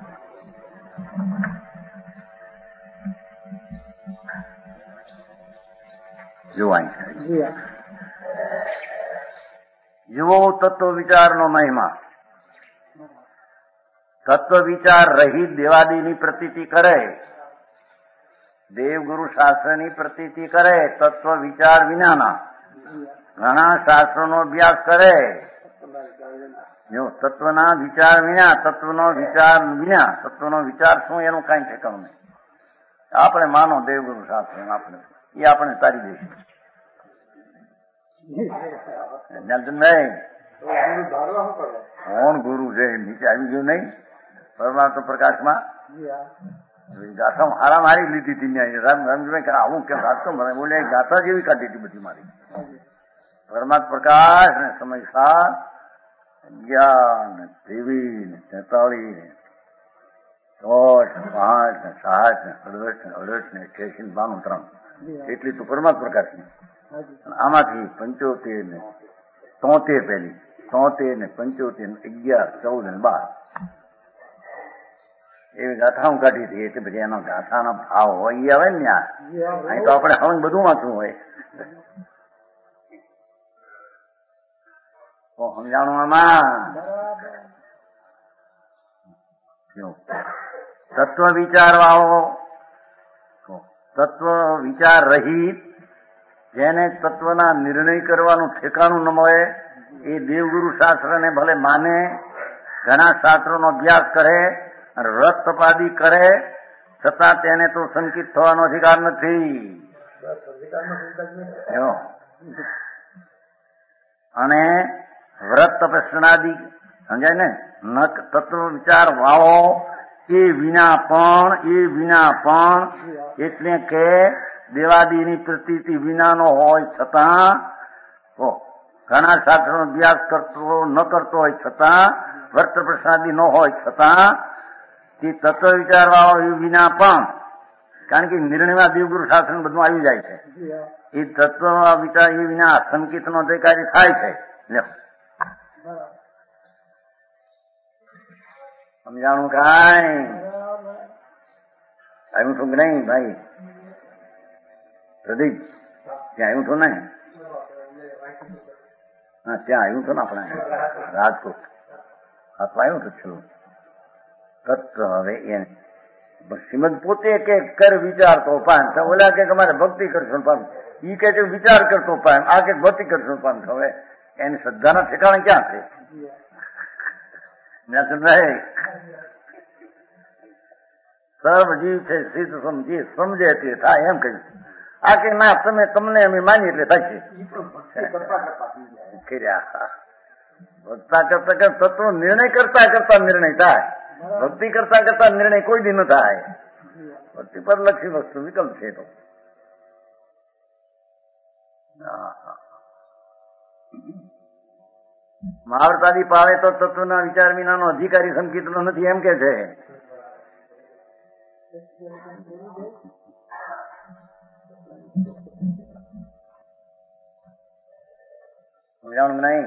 જોવાય જુઓ તત્વ વિચારનો મહિમા. તત્વ વિચાર રહિત દેવાદીની પ્રતીતિ કરે, દેવગુરુ શાસ્ત્રની પ્રતીતિ કરે, તત્વ વિચાર વિનાના ઘણા શાસ્ત્રોનો અભ્યાસ કરે. જો તત્વના વિચાર વિના, તત્વનો વિચાર શું એનું કઈ ઠેકાણું નહીં. આપણે માનો દેવગુરુ શાસ્ત્ર આપણે એ આપણે તારી દઈશું. નહીં કોણ ગુરુ છે નીચે આવી ગયું નહીં પરમાત્મા પ્રકાશમાં ગાથા હારા મારી લીધી હતી રામજીભાઈ આવું કેમ ગાતો મને બોલે ગાથા જેવી કાઢી હતી બધી મારી પરમાત્મા પ્રકાશ ને સમય 7 11 23 ને 43 ને 5 ને 7 ને 68 ને 88 ને 92 એટલી તો પરમાત્મા પ્રકાશની આમાંથી 75 ને 73 પહેલી 73 ને 75 ને 11 14 ને 12 એવી ગાથા કાઢી હતી. એટલે પછી એનો ગાથાનો ભાવ હોય આવે ને અહીં તો આપણે હવે બધું વાંચવું હોય. સમજાણું આમાં તત્વ વિચાર વાળો તત્વ વિચાર રહિત જેને તત્વના નિર્ણય કરવાનું ઠેકાણું ન મળે એ દેવગુરુ શાસ્ત્રને ભલે માને, ઘણા શાસ્ત્રોનો અભ્યાસ કરે, રસ તપાદી કરે, છતાં તેને તો સંકિત થવાનો અધિકાર નથી. અને વ્રત તપસ્યાદી સમજાય ને તત્વ વિચાર વાળો એ વિના પણ એટલે કે દેવાદીની પ્રતીતિ વિનાનો હોય છતાં ઘણા શાસ્ત્રનો અભ્યાસ ન કરતો હોય છતાં વ્રત પ્રસાદી ન હોય છતાં તે તત્વ વિચાર વાળો એ વિના પણ, કારણ કે નિર્ણયમાં દેવગુરુ શાસ્ત્ર બધું આવી જાય છે, એ તત્વ વિચાર એ વિના સંકિતનો અધિકારી થાય છે. સમજાણું કાંઈ આવ્યું છું કે નહીં ભાઈ પ્રદીપ? ત્યાં આવ્યું છું ને? હા ત્યાં આવ્યું છું ને આપણે રાજકોટ. હા તો આવ્યું છું છું તત્વ. હવે એ શ્રીમદ પોતે કે કર વિચાર તો પાન, ઓલા કે અમારે ભક્તિ કરશો પાન, ઈ કે વિચાર કરતો પાન, આ કે ભક્તિ કરશો પાન. હવે એની શ્રદ્ધાના ઠેકાણે ક્યાં છે? સર્વ જીવ છે સિદ્ધ સમજે તે થાય એમ કહ્યું. આ કે ના તમને અમે માની એટલે થાય છે. ભક્તા કરતા તત્વ નિર્ણય કરતા નિર્ણય થાય, ભક્તિ કરતા નિર્ણય કોઈ દી ન થાય. ભક્તિ પર લક્ષી વસ્તુ વિકલ્પ છે. તો મહાવતાદી પાવે તો તત્વના વિચાર વિનાનો અધિકારી સંકિતનો નથી એમ કે છે. સમજાણું નહીં?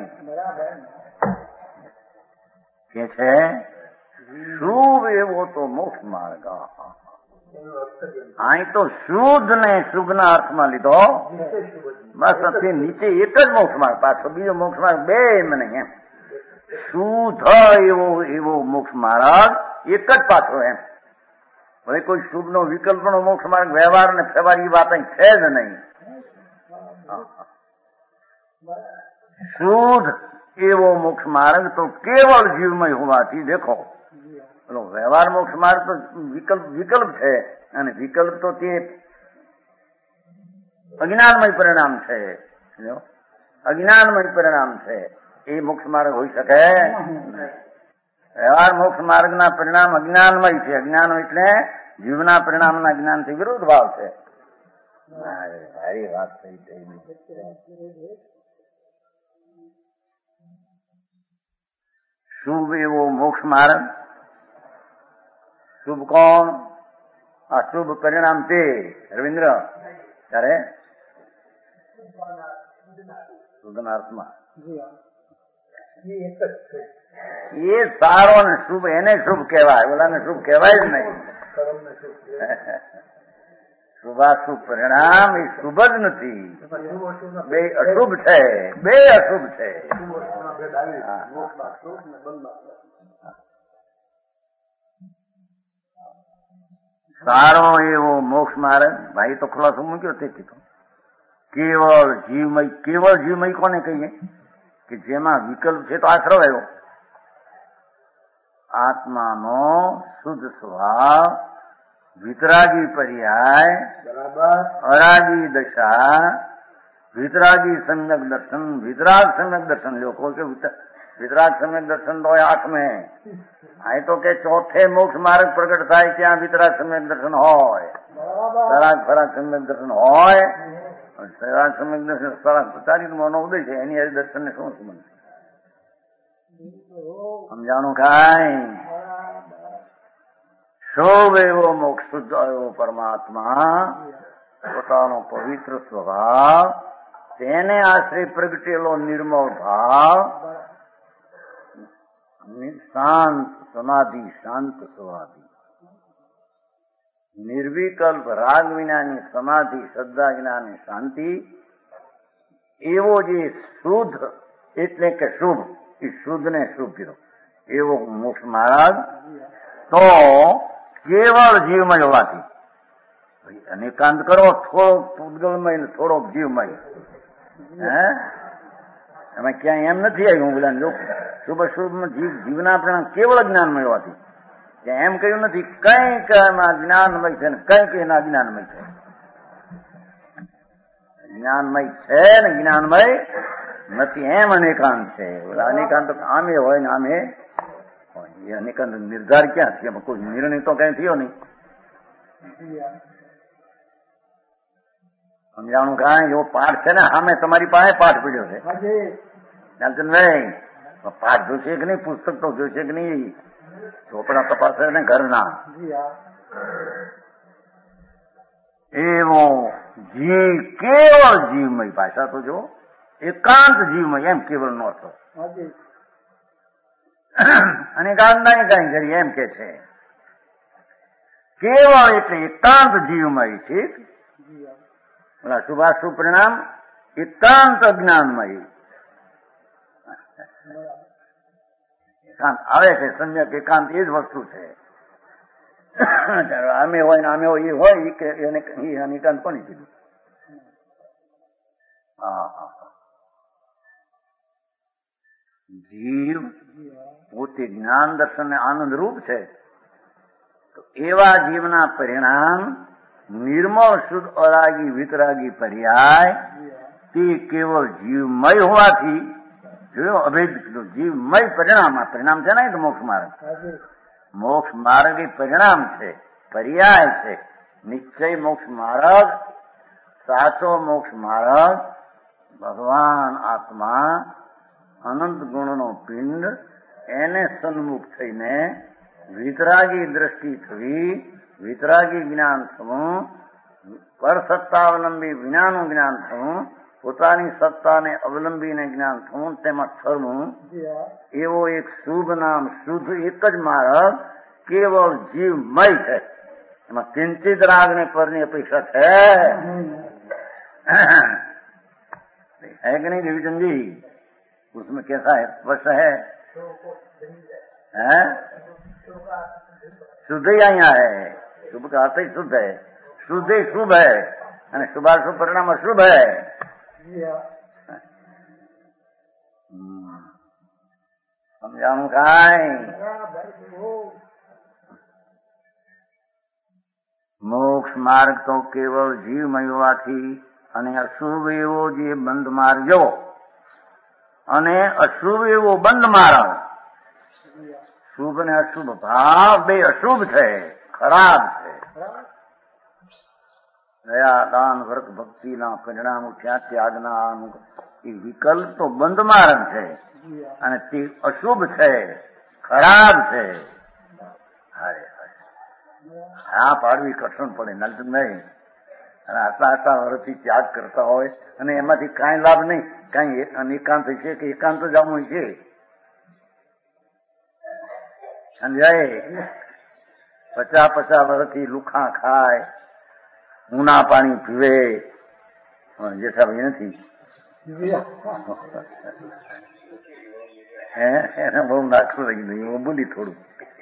કે છે શુભ એવો તો મોક્ષ માર્ગ. અહીં તો શુદ્ધ ને શુભ ના અર્થમાં લીધો. બસ નીચે એક જ મોક્ષ માર્ગ, પાછો બીજો મોક્ષ માર્ગ બે એમ નહીં. એમ શુદ્ધ એવો મોક્ષ માર્ગ એક જ પાછો. એમ હવે કોઈ શુભ નો વિકલ્પ નો મોક્ષ માર્ગ વ્યવહાર ને ફેરવાની વાત અહીં છે જ નહીં. શુદ્ધ એવો મોક્ષ માર્ગ તો કેવળ જીવમય હોવાથી દેખો વ્યવહાર મોક્ષ માર્ગ તો વિકલ્પ છે, અને વિકલ્પ તો તે અજ્ઞાનમય પરિણામ છે. અજ્ઞાનમય પરિણામ છે. એ મોક્ષ માર્ગ હોઈ શકે. વ્યવહાર મોક્ષ માર્ગના પરિણામ અજ્ઞાનમય છે. અજ્ઞાન એટલે જીવના પરિણામના જ્ઞાનથી વિરુદ્ધ ભાવ છે. સારી વાત થઈ. શુભ એવો મોક્ષ માર્ગ. શુભ કોણ? આ શુભ પરિણામ તે રવિન્દ્ર ત્યારે શુભના અર્થમાં એ સારો ને શુભ એને શુભ કહેવાય, ઓલાને શુભ કહેવાય જ નહીં. શુભાશુભ પરિણામ એ શુભ જ નથી, બે અશુભ છે. બે અશુભ છે. સારો એવો મોક્ષ માર્ગ ભાઈ તો ખુલાસો મૂક્યો તે કીધું. કેવળ જીવમય કોને કહીએ? કે જેમાં વિકલ્પ છે તો આશ્રવ આવ્યો. આત્માનો શુદ્ધ સ્વભાવ, વિતરાગી પર્યાય, અરાગી દશા, वितरागी सम्यक दर्शन, वितराग सम्यक दर्शन लो को के वितराग सम्यक दर्शन तो 8 में है। आए तो के चौथे मोक्ष मार्ग प्रकट थाय ત્યાં वितराग सम्यक दर्शन होय, सराग फराग सम्यक दर्शन होय। सराग सम्यक दर्शन सराग प्रचारित मनो उदय છે એની હરી દર્શન ને શું સંબંધ સમજાણું કાંઈ? શુભ એવો મોક્ષ, શુદ્ધ એવો પરમાત્મા, પોતાનો પવિત્ર સ્વભાવ, તેને આશ્રય પ્રગટેલો નિર્મળ ભાવ, શાંત સમાધિ, શાંત સમાધિ, નિર્વિકલ્પ રાગ વિનાની સમાધિ, શ્રદ્ધા જ્ઞાની શાંતિ, એવો જે શુદ્ધ એટલે કે શુભ, એ શુદ્ધ ને શુભ કીધો એવો મોક્ષ માર્ગ તો કેવળ જીવમય હોવાથી, અનેકાંત કરો થોડોક પૂતગલમય ને થોડોક જીવમય, એમાં ક્યાંય એમ નથી આવ્યું બોલા લોકો શુભ શુભ જીવના પરિણામ કેવળ જ્ઞાનમય હોવાથી, ત્યાં એમ કહ્યું નથી કંઈક એમાં જ્ઞાનમય છે ને કંઈક એના જ્ઞાનમય છે. જ્ઞાનમય છે ને જ્ઞાનમય નથી એમ અનેકાંત છે. અનેકાંત આમે હોય ને આમે હોય, એ અનેકાંત નિર્ધાર ક્યાં છે? એમાં કોઈ નિર્ણય તો કઈ થયો નહીં. સમજાણું કાંઈ? એવો પાઠ છે ને સામે તમારી પાસે પાઠ પડ્યો છે ચાલચંદભાઈ, પાઠ જોશે કે નહીં? પુસ્તક તો જોશે કે નહીં? ચોપડા તપાસે ને ઘરના. એવો જીવ કેવળ જીવમય, ભાષા તો જો એકાંત જીવમય, એમ કેવળ નો હતો. અને કાંદાની કઈ કરી એમ કે છે કેવળ એટલે એકાંત જીવમય. ઠીક, શુભાશુભ પરિણામ એકાંત જ્ઞાનમય. એકાંત આવે છે સમ્યક એકાંત, એ જ વસ્તુ છે. આમે હોય ને આમે હોય, એ હોય કે એને એકાંત કોને કીધું? જીવ પોતે જ્ઞાન દર્શન ને આનંદ રૂપ છે, તો એવા જીવના પરિણામ નિર્મળ શુદ્ધ અરાગી વિતરાગી પર્યાય તે કેવળ જીવમય હોવાથી, જોયો અભેદ કીધું, જીવમય પરિણામ. આ પરિણામ છે ને તો મોક્ષ માર્ગ, મોક્ષ માર્ગ એ પરિણામ છે, પર્યાય છે. નિશ્ચય મોક્ષ માર્ગ, સાચો મોક્ષ માર્ગ, ભગવાન આત્મા અનંત ગુણનો પિંડ, એને સન્મુખ થઈને વિતરાગી દ્રષ્ટિ થવી, વિતરાગી જ્ઞાન થવું, પર સત્તા અવલંબી વિનાનું જ્ઞાન થવું, પોતાની સત્તાને અવલંબીને જ્ઞાન થવું, તેમાં ઠરવું, એવો એક શુભ નામ શુદ્ધ એક જ માર્ગ કેવળ જીવમય છે. એમાં કિંચિત રાગ ને પરની અપેક્ષા છે कि नहीं देवीचंद जी? उसमें कैसा है, स्पष्ट है? शुद्ध ही यहाँ है, शुभ का अर्थ ही शुद्ध है, शुद्ध ही शुभ है, અને શુભાશુભ પરિણામ અશુભ है. સમજાણું કાંઈ? મોક્ષ માર્ગ તો કેવળ જીવમય હોવાથી, અને અશુભ એવો જે બંધ માર્ગ જો, અને અશુભ એવો બંધ માર્ગ, શુભ ને અશુભ ભાવ બે અશુભ છે, ખરાબ છે. દયા દાન વર્ગ ભક્તિના પરિણામ ઉઠ્યા, ત્યાગના એ વિકલ્પ તો બંધ માર્ગ છે, અને તે અશુભ છે, ખરાબ છે. હા પાડવી કઠણ પડે નલચંદ નહીં. અને આટલા આટલા વર્ષથી ત્યાગ કરતા હોય અને એમાંથી કાંઈ લાભ નહીં, કાંઈ અનેકાંત છે કે એકાંત જ આવું છે, સમજાય? 50 વર્ષથી લુખા ખાય, ઊના પાણી પીવે, જેઠાભાઈ નથી એને બહુ નાખવું રહી ગયું, હું બોલી થોડું.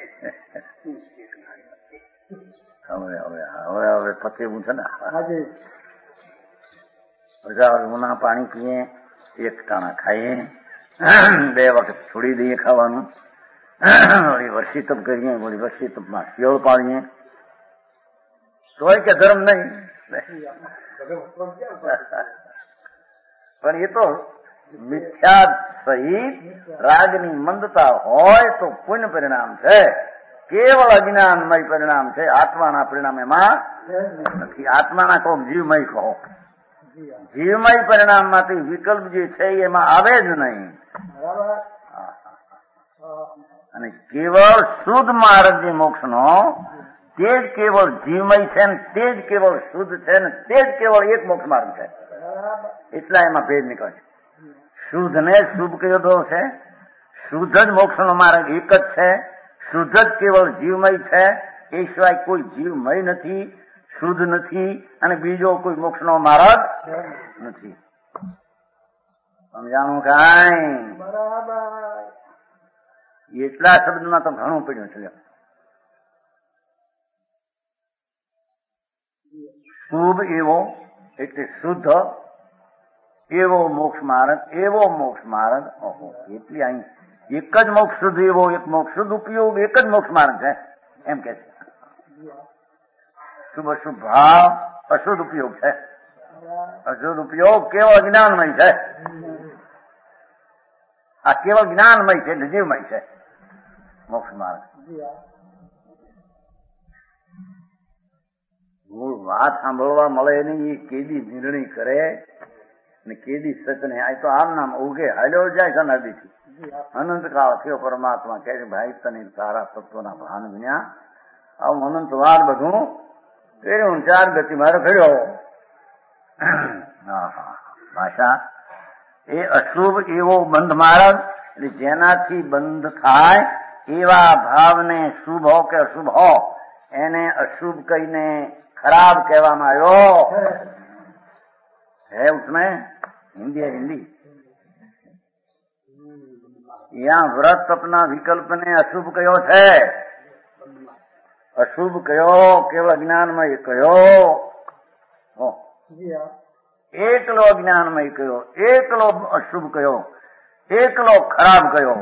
હવે પતેવું છે ને, બધા ઊના પાણી પીએ, એક ટાણા ખાઈએ, 2 વખત છોડી દઈએ ખાવાનું, વળી વર્ષી તપ કરીએ, વળી વર્ષી તપમાં શિયોળ પાડીએ, તોય કે ધર્મ નહીં. પણ એ તો મિથ્યા સહિત રાગની મંદતા હોય તો પુણ્ય પરિણામ છે, કેવળ અજ્ઞાનમય પરિણામ છે. આત્માના પરિણામ એમાં નથી. આત્માના કહો, જીવમય કહો. જીવમય પરિણામમાંથી વિકલ્પ જે છે એમાં આવે જ નહીં. અને કેવળ શુદ્ધ માર્ગ જે મોક્ષનો તે જ કેવળ જીવમય છે ને તે જ કેવળ શુદ્ધ છે ને તે જ કેવળ એક મોક્ષ માર્ગ છે. એટલા એમાં ભેદ નીકળે છે. શુદ્ધ ને શુભ કયો છે? શુદ્ધ જ મોક્ષનો માર્ગ એક જ છે. શુદ્ધ જ કેવળ જીવમય છે. એ સિવાય કોઈ જીવમય નથી, શુદ્ધ નથી અને બીજો કોઈ મોક્ષનો માર્ગ નથી. સમજાણું કાંઈ? એટલા શબ્દમાં તો ઘણું પડ્યું છે. શુભ એવો એટલે શુદ્ધ એવો મોક્ષ માર્ગ, એવો મોક્ષ માર્ગ. ઓહો, એટલી અહીં એક જ મોક્ષ શુદ્ધ એવો, એક મોક્ષ શુદ્ધ ઉપયોગ, એક જ મોક્ષ માર્ગ છે એમ કે છે. શુભ અશુભ ભાવ અશુદ્ધ ઉપયોગ છે. અશુદ્ધ ઉપયોગ કેવળ જ્ઞાનમય છે. આ કેવળ જ્ઞાનમય છે એટલે જીવમય છે મોક્ષ માર્ગ. મૂળ વાત સાંભળવા મળે નહીં, એ કેદી નિર્ણય કરે ને કેદી સચને. આ તો આમ નામ ઉગે હાલ્યો જાય છે નદીથી. અનંતકાળ થયો પરમાત્મા કહે છે, ભાઈ તને તારા તત્વના ભાન વિના આવું અનંતવાર બધું કર્યું. 4 ગતિ મારો કર્યો. ભાષા એ અશુભ એવો બંધ માર્ગ, એટલે જેનાથી બંધ થાય એવા ભાવને શુભ હો કે અશુભ હો એને અશુભ કહીને खराब कहવામાં આવ્યો है. उसमें हिंदी है, हिंदी. यहाँ व्रत अपना विकल्प ने अशुभ कहो है, अशुभ कहो केवल अज्ञानमय कहो. एकलो अज्ञानमय कहो, एकलो अशुभ कहो, एकलो खराब कहो.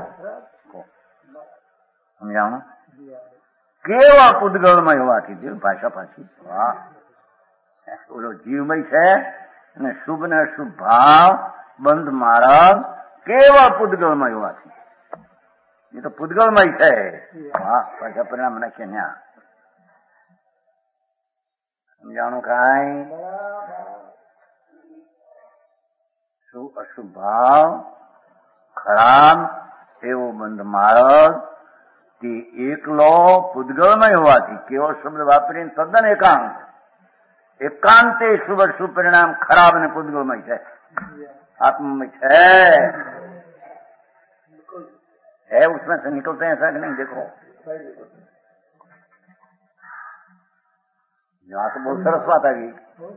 समझाणो? કેવા પૂતગળમય હોવાથી ભાષા પાછી. વાહ, ઓલો જીવમય છે અને શુભ ને અશુભ ભાવ બંધ માર્ગ કેવા પૂતગળમય હોવાથી. એ તો પૂતગળમય છે. વાહ, ભાષા પરિણામ નાખીએ ન્યા. સમજાણું કાંઈ? શુભ અશુભ ભાવ ખરાબ એવો બંધ માર્ગ તે એકલો પૂતગળમય હોવાથી કેવો શબ્દ વાપરીને તદ્દન એકાંત, એકાંતે શુભ શુભ પરિણામ ખરાબ અને પૂતગળમય છે. आत्मा में है उसमें से निकलते हैं ऐसा कि नहीं? देखो यहाँ तो बहुत सरस बात आ गई.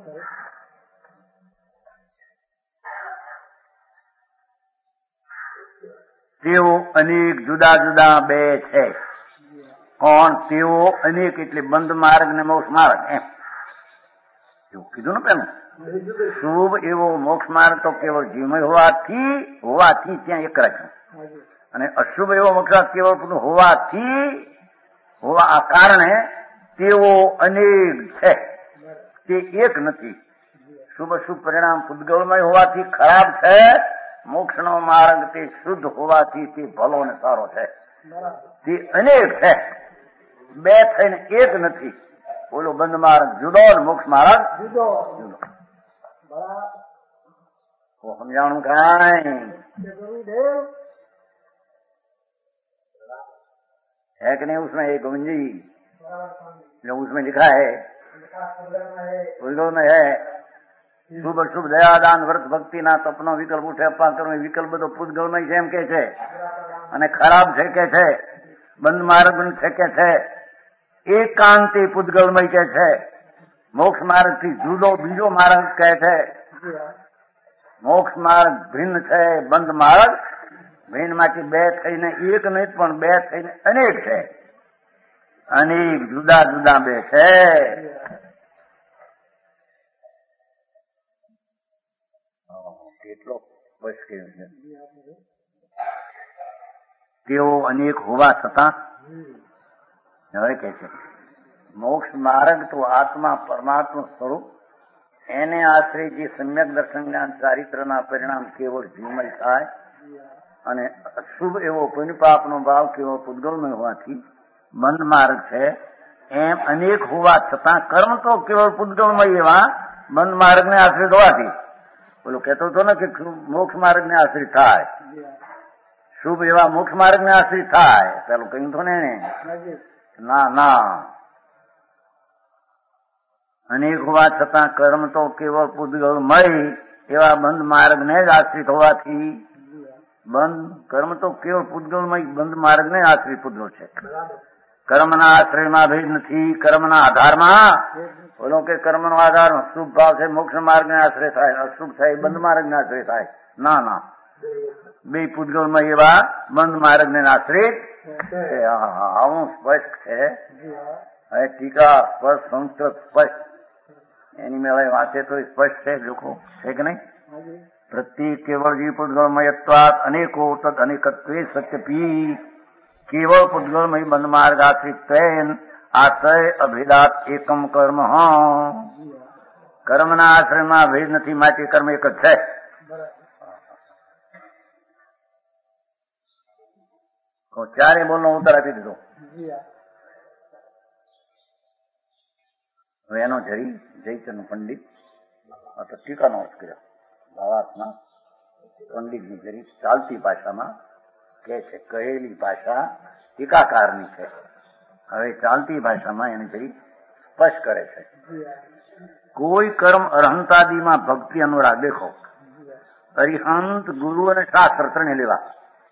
તેઓ અનેક જુદા જુદા બે છે. કોણ? તેઓ અનેક એટલે બંધ માર્ગ ને મોક્ષ માર્ગ એમ એવું કીધું ને પેલું. શુભ એવો મોક્ષ માર્ગ તો કેવળ જીવમય હોવાથી ત્યાં એક રાખ્યું, અને અશુભ એવો મોક્ષ કેવળ હોવાથી હોવા આ કારણે તેઓ અનેક છે, તે એક નથી. શુભ અશુભ પરિણામ પૂતગળમય હોવાથી ખરાબ છે, મોક્ષનો માર્ગ તે શુદ્ધ હોવાથી તે ભલો ને સારો છે. તે અનેક છે, બે થઈને એક નથી. ઓલો બંધ માર્ગ જુદો, મોક્ષ માર્ગ જુદો. સમજાણું કાંઈ? है कि नहीं? उसमें एक गोविंद जी जो उसमें लिखा है में है શુભ અશુભ દયાદાન વ્રત ભક્તિ ના તપનો વિકલ્પ ઉઠે અપા કરો. વિકલ્પ બધો પૂતગળમય છે એમ કે છે, અને ખરાબ છે કે છે, બંધ માર્ગ છે કે છે, એકાંતે પૂતગળમય કે છે. મોક્ષ માર્ગ થી જુદો બીજો માર્ગ કહે છે. મોક્ષ માર્ગ ભિન્ન છે, બંધ માર્ગ ભિન્ન માંથી બે થઈને એક નહીં પણ બે થઈને અનેક છે. અનેક જુદા જુદા બે છે. કેટલો બસ કેવું છે. તેઓ અનેક હોવા છતાં હવે કે છે મોક્ષ માર્ગ તો આત્મા પરમાત્મા સ્વરૂપ એને આશ્રય જે સમ્યક દર્શન જ્ઞાન ચારિત્રના પરિણામ કેવળ જીવમય થાય અને અશુભ એવો પુણ્ય પાપનો ભાવ કેવો પૂતગલમય હોવાથી બંધ માર્ગ છે. એમ અનેક હોવા છતાં કર્મ તો કેવળ પૂતગલમય એવા બંધ માર્ગને આશ્રિત હોવાથી બોલો કહેતો હતો ને કે મોક્ષ માર્ગને આશ્રિત થાય, શુભ એવા મોક્ષ માર્ગને આશ્રિત થાય. પેલું કહ્યું તો ને ના ના, અનેક હોવા છતાં કર્મ તો કેવળ પૂતગલમય એવા બંધ માર્ગને જ આશ્રિત હોવાથી કર્મ તો કેવળ પૂતગલમય બંધ માર્ગને આશ્રિત પૂતગલ છે. કર્મના આશ્રયમાં ભેદ નથી, કર્મના આધારમાં બોલો કે કર્મનો આધાર શુભ ભાવ છે, મોક્ષ માર્ગને આશ્રય થાય, અશુભ થાય બંધ માર્ગને આશ્રય થાય. ના ના, બે પૂતગલમય એવા બંધ માર્ગને આશ્રિત છે. આવું સ્પષ્ટ છે. હવે ટીકા સ્પષ્ટ, સંસ્કૃત સ્પષ્ટ, એની મેળે વાંચે તો સ્પષ્ટ છે. લોકો છે કે નહીં? પ્રત્યેક કેવળ જીવ પૂતગલમયત્વાત અનેકો તદ અનેકત્વે સત્યપી કેવળ પૂતગલમય બંધ માર્ગ આશ્રિત આશ્રય અભેદાત એકમ કર્મ. કર્મના આશ્રયમાં ભેદ નથી, માટે કર્મ એક જ છે. ચારે બોલનો ઉત્તર આપી દીધો. હવે એનો જરી જયચંદ પંડિત ટીકાનો અર્થ કર્યો. ભાવાર્થમાં પંડિતની જરી ચાલતી ભાષામાં કે છે, કહેલી ભાષા ટીકાકારની છે. હવે ચાલતી ભાષામાં એને જરી સ્પષ્ટ કરે છે. કોઈ કર્મ અરહંતાદિમાં ભક્તિ અનુરાગ. દેખો, અરિહંત ગુરુ અને શાસ્ત્ર ત્રણે લેવા.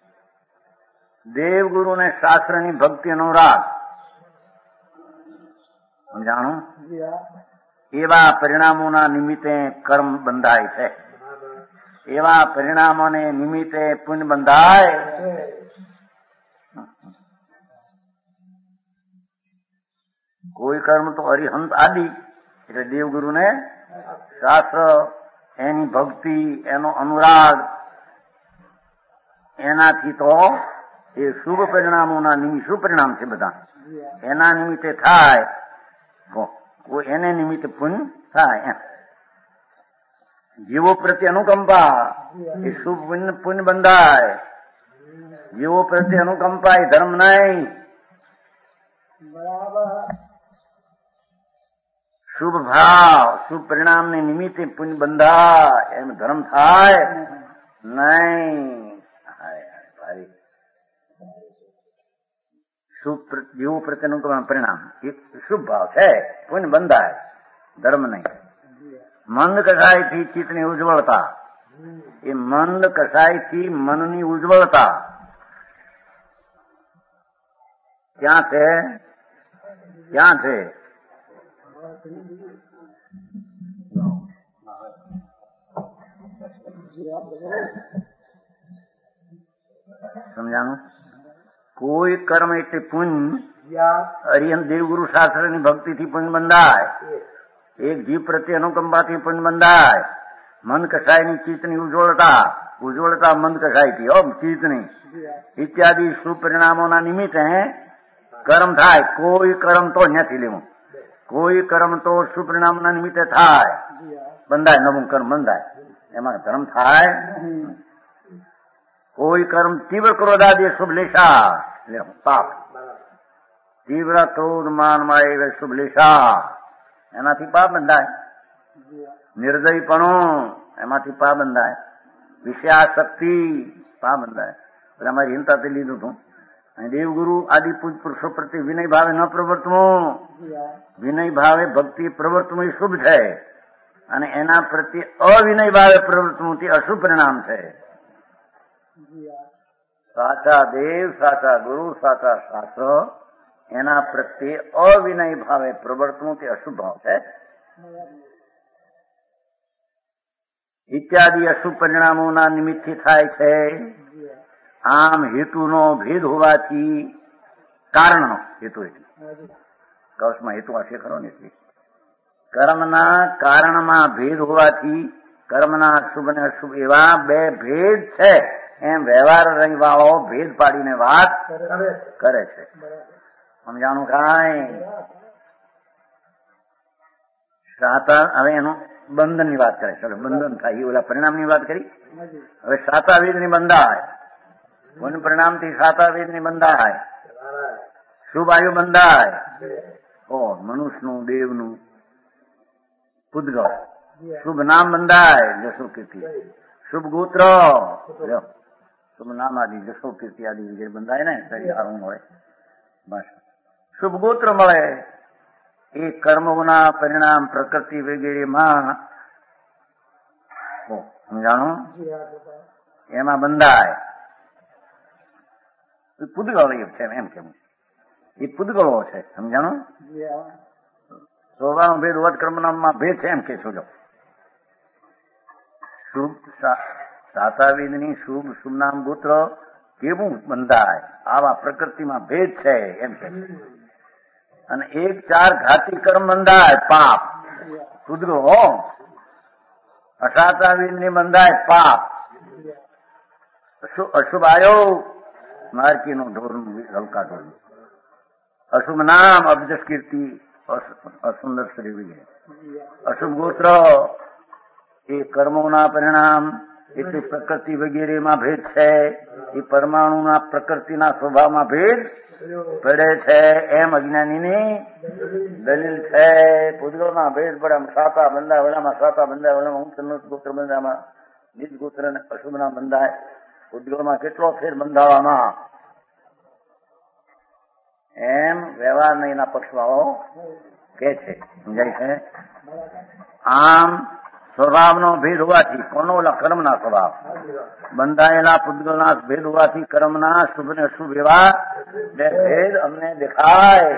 દેવ ગુરુ ને શાસ્ત્રની ભક્તિ અનુરાગ સમજાણું? એવા પરિણામોના નિમિત્તે કર્મ બંધાય છે. એવા પરિણામોને નિમિત્તે પુણ્ય બંધાય. કોઈ કર્મ તો અરિહંત આદિ એટલે દેવગુરુ ને શાસ્ત્ર, એની ભક્તિ, એનો અનુરાગ, એનાથી તો એ શુભ પરિણામોના નિમિત્ત, શુભ પરિણામ છે બધા, એના નિમિત્તે થાય. એને નિમિત્તે પુણ્ય થાય. જીવો પ્રત્યે અનુકંપા એ શુભ પુણ્ય બંધાય. જીવો પ્રત્યે અનુકંપા એ ધર્મ નહીં. શુભ ભાવ, શુભ પરિણામ ને નિમિત્તે પુણ્ય બંધાય, એમ ધર્મ થાય નહીં. જીવો પ્રત્યેનું પરિણામ એક શુભ ભાવ છે, પુણ્ય બંધાય, ધર્મ નહીં. મંદ કસાયથી ચિત્તની ઉજ્જવળતા, એ મંદ કસાયથી મનની ઉજ્જવળતા ક્યાં છે? ક્યાં છે? સમજાણું? કોઈ કર્મ એટલે પુણ્ય અરિહંત દેવગુરુ શાસ્ત્રની ભક્તિથી પુણ્ય બંધાય. એક જીવ પ્રત્યે અનુકંપાથી પુણ્ય બંધાય. મન કસાયની ચિત્તની ઉજ્જવળતા, ઉજ્જવળતા મંદ કસાયથી ચિત્તની ઇત્યાદિ શુભ પરિણામોના નિમિત્તે કર્મ થાય. કોઈ કર્મ તો અહીંયાથી લેવું, કોઈ કર્મ તો શુભ પરિણામના નિમિત્તે થાય, બંધાય, નવું કર્મ બંધાય, એમાં ધર્મ થાય. કોઈ કર્મ તીવ્ર ક્રોધાદિ શુભ લેશા, પાપ, તીવ્ર ક્રોધ માનમાં શુભ લેશા, એનાથી પાપ બંધાય. નિર્દયપણું, એમાંથી પાપ બંધાય. વિષયાશક્તિ, પાપ બંધાય. એટલે અમારી હિંતાથી લીધું હતું. દેવગુરુ આદિ પૂજ પુરુષો પ્રત્યે વિનય ભાવે ન પ્રવર્તવું. વિનય ભાવે ભક્તિ પ્રવર્તવું એ શુભ છે, અને એના પ્રત્યે અવિનય ભાવે પ્રવર્તવું તે અશુભ પરિણામ છે. સાચા દેવ, સાચા ગુરુ, સાચા શાસ્ત્ર, એના પ્રત્યે અવિનય ભાવે પ્રવર્તવું તે અશુભ ભાવ છે. ઇત્યાદિ અશુભ પરિણામોના નિમિત્તથી થાય છે. આમ હેતુનો ભેદ હોવાથી કારણનો હેતુ, એટલે કૌશમાં હેતુ હશે ખરો ને, એટલે કર્મના કારણમાં ભેદ હોવાથી કર્મના અશુભ અને અશુભ એવા બે ભેદ છે, એમ વ્યવહાર વાળો ભેદ પાડીને વાત કરે છે. સમજાણું કાંઈ? હવે એનું બંધનની વાત કરે. ચલો બંધન થાય એ ઓલા પરિણામની વાત કરી. હવે સાતાવેદની બંધાય, પુણ્ય પરિણામથી સાતાવેદની બંધાય, શુભ આયુ બંધાય. મનુષ્યનું, દેવનું, પૂતગળ, શુભ નામ બંધાય, જશો કીર્તિ, શુભ ગોત્ર, શુભ નામ આદિ, જશો કીર્તિ આદિ જે બંધાય ને સારું મળે. બસ શુભ ગોત્ર મળે એ કર્મોના પરિણામ પ્રકૃતિ વગેરેમાં સમજાણું એમાં બંધાય. પૂતગળ છે એમ કેવું, એ પૂતગળો છે. સમજાણું? સ્વભાવ ભેદ વધ કર્મનામમાં ભેદ છે એમ કે છો. શુભ સાતાવિદની શુભ શુભ નામ ગોત્ર કેવું બંધાય, આવા પ્રકૃતિમાં ભેદ છે એમ કે. અને 1-4 ઘાતી કર્મ બંધાય, પાપ પૂતગળો. અસાતાવિદની બંધાય પાપ, અશુભ આયો માર્કીનું ઢોરનું હલકા ઢોરનું, અશુભ નામ અબજસ કીર્તિ અસુંદર શ્રી વગેરે, અશુભ ગોત્ર એ કર્મોના પરિણામ એટલે પ્રકૃતિ વગેરેમાં ભેદ છે. એ પરમાણુના પ્રકૃતિના સ્વભાવમાં ભેદ પડે છે એમ અજ્ઞાનીની દલીલ છે. પૂતગળમાં ભેદ પડે, સાતા બંધાય, ઓલામાં સાતા બંધાય, ઓલામાં ઊંચ ગોત્ર બંધાયમાં નીચ ગોત્ર ને અશુભ નામ બંધાય. પૂતગળમાં કેટલો ફેર બંધાવામાં એમ વ્યવહાર એના પક્ષવાળો કે છે. સમજાય છે? આમ સ્વભાવનો ભેદ હોવાથી, કોનો? ઓલા કર્મના સ્વભાવ બંધાયેલા પૂતગળના ભેદ હોવાથી કર્મના શુભ ને અશુભ એવા બે ભેદ અમને દેખાય.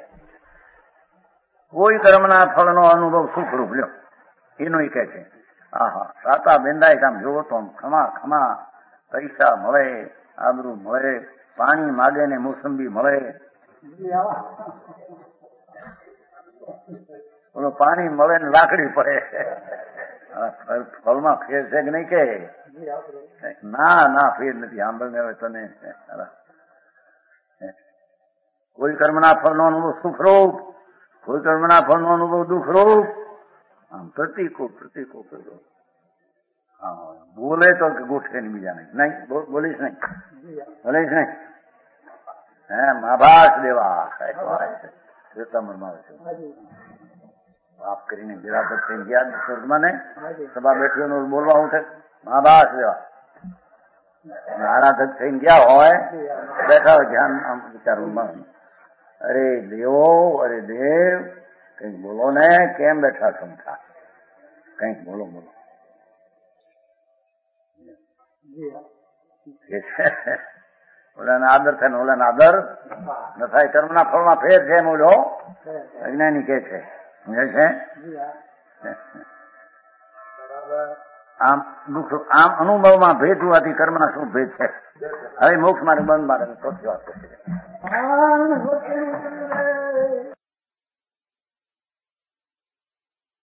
કોઈ કર્મના ફળનો અનુભવ સુખરૂપ લ્યો એનો એ કે છે. સાતા બેંદાય કામ જોવો તો ખમા ખમા પૈસા મળે, આબરૂ મળે, પાણી માગે ને મોસંબી મળે. ઓલો પાણી મળે ને લાકડી પડે. ફળમાં ફેર છે કે નહીં કે? ના ફેર નથી. સાંભળને હવે તને કોઈ કર્મના ફળનો અનુભવ સુખરૂપ, કોઈ કર્મના ફળનો અનુભવ દુઃખરૂપ. આમ પ્રતિકો બોલે તો ગોઠવે નહીં બીજા નહીં બોલીશ નહીં, બોલીશ નહીં. આભાસ દેવા બાપ કરીને બિરાદત થઈ ગયા સ્વર્ગમાં ને સભા બેઠી બોલવા હું છે મહાભાસ દેવા આરાધક થઈને ગયા હોય, બેઠા હોય ધ્યાન આમ વિચારવું, અરે દેવો, અરે દેવ કઈક બોલો ને, કેમ બેઠા સમથા, કઈક બોલો. ઓલાના આદર થાય ને ઓલાના આદર ન થાય. કર્મના ફળમાં ફેર છે એમ ઓલો અજ્ઞાની કે છે. સમજાય છે? આમ દુઃખ, આમ અનુભવમાં ભેદ હોવાથી કર્મના શું ભેદ છે. હવે મોક્ષ મારે બંધ મારે ચોથી વાત છે.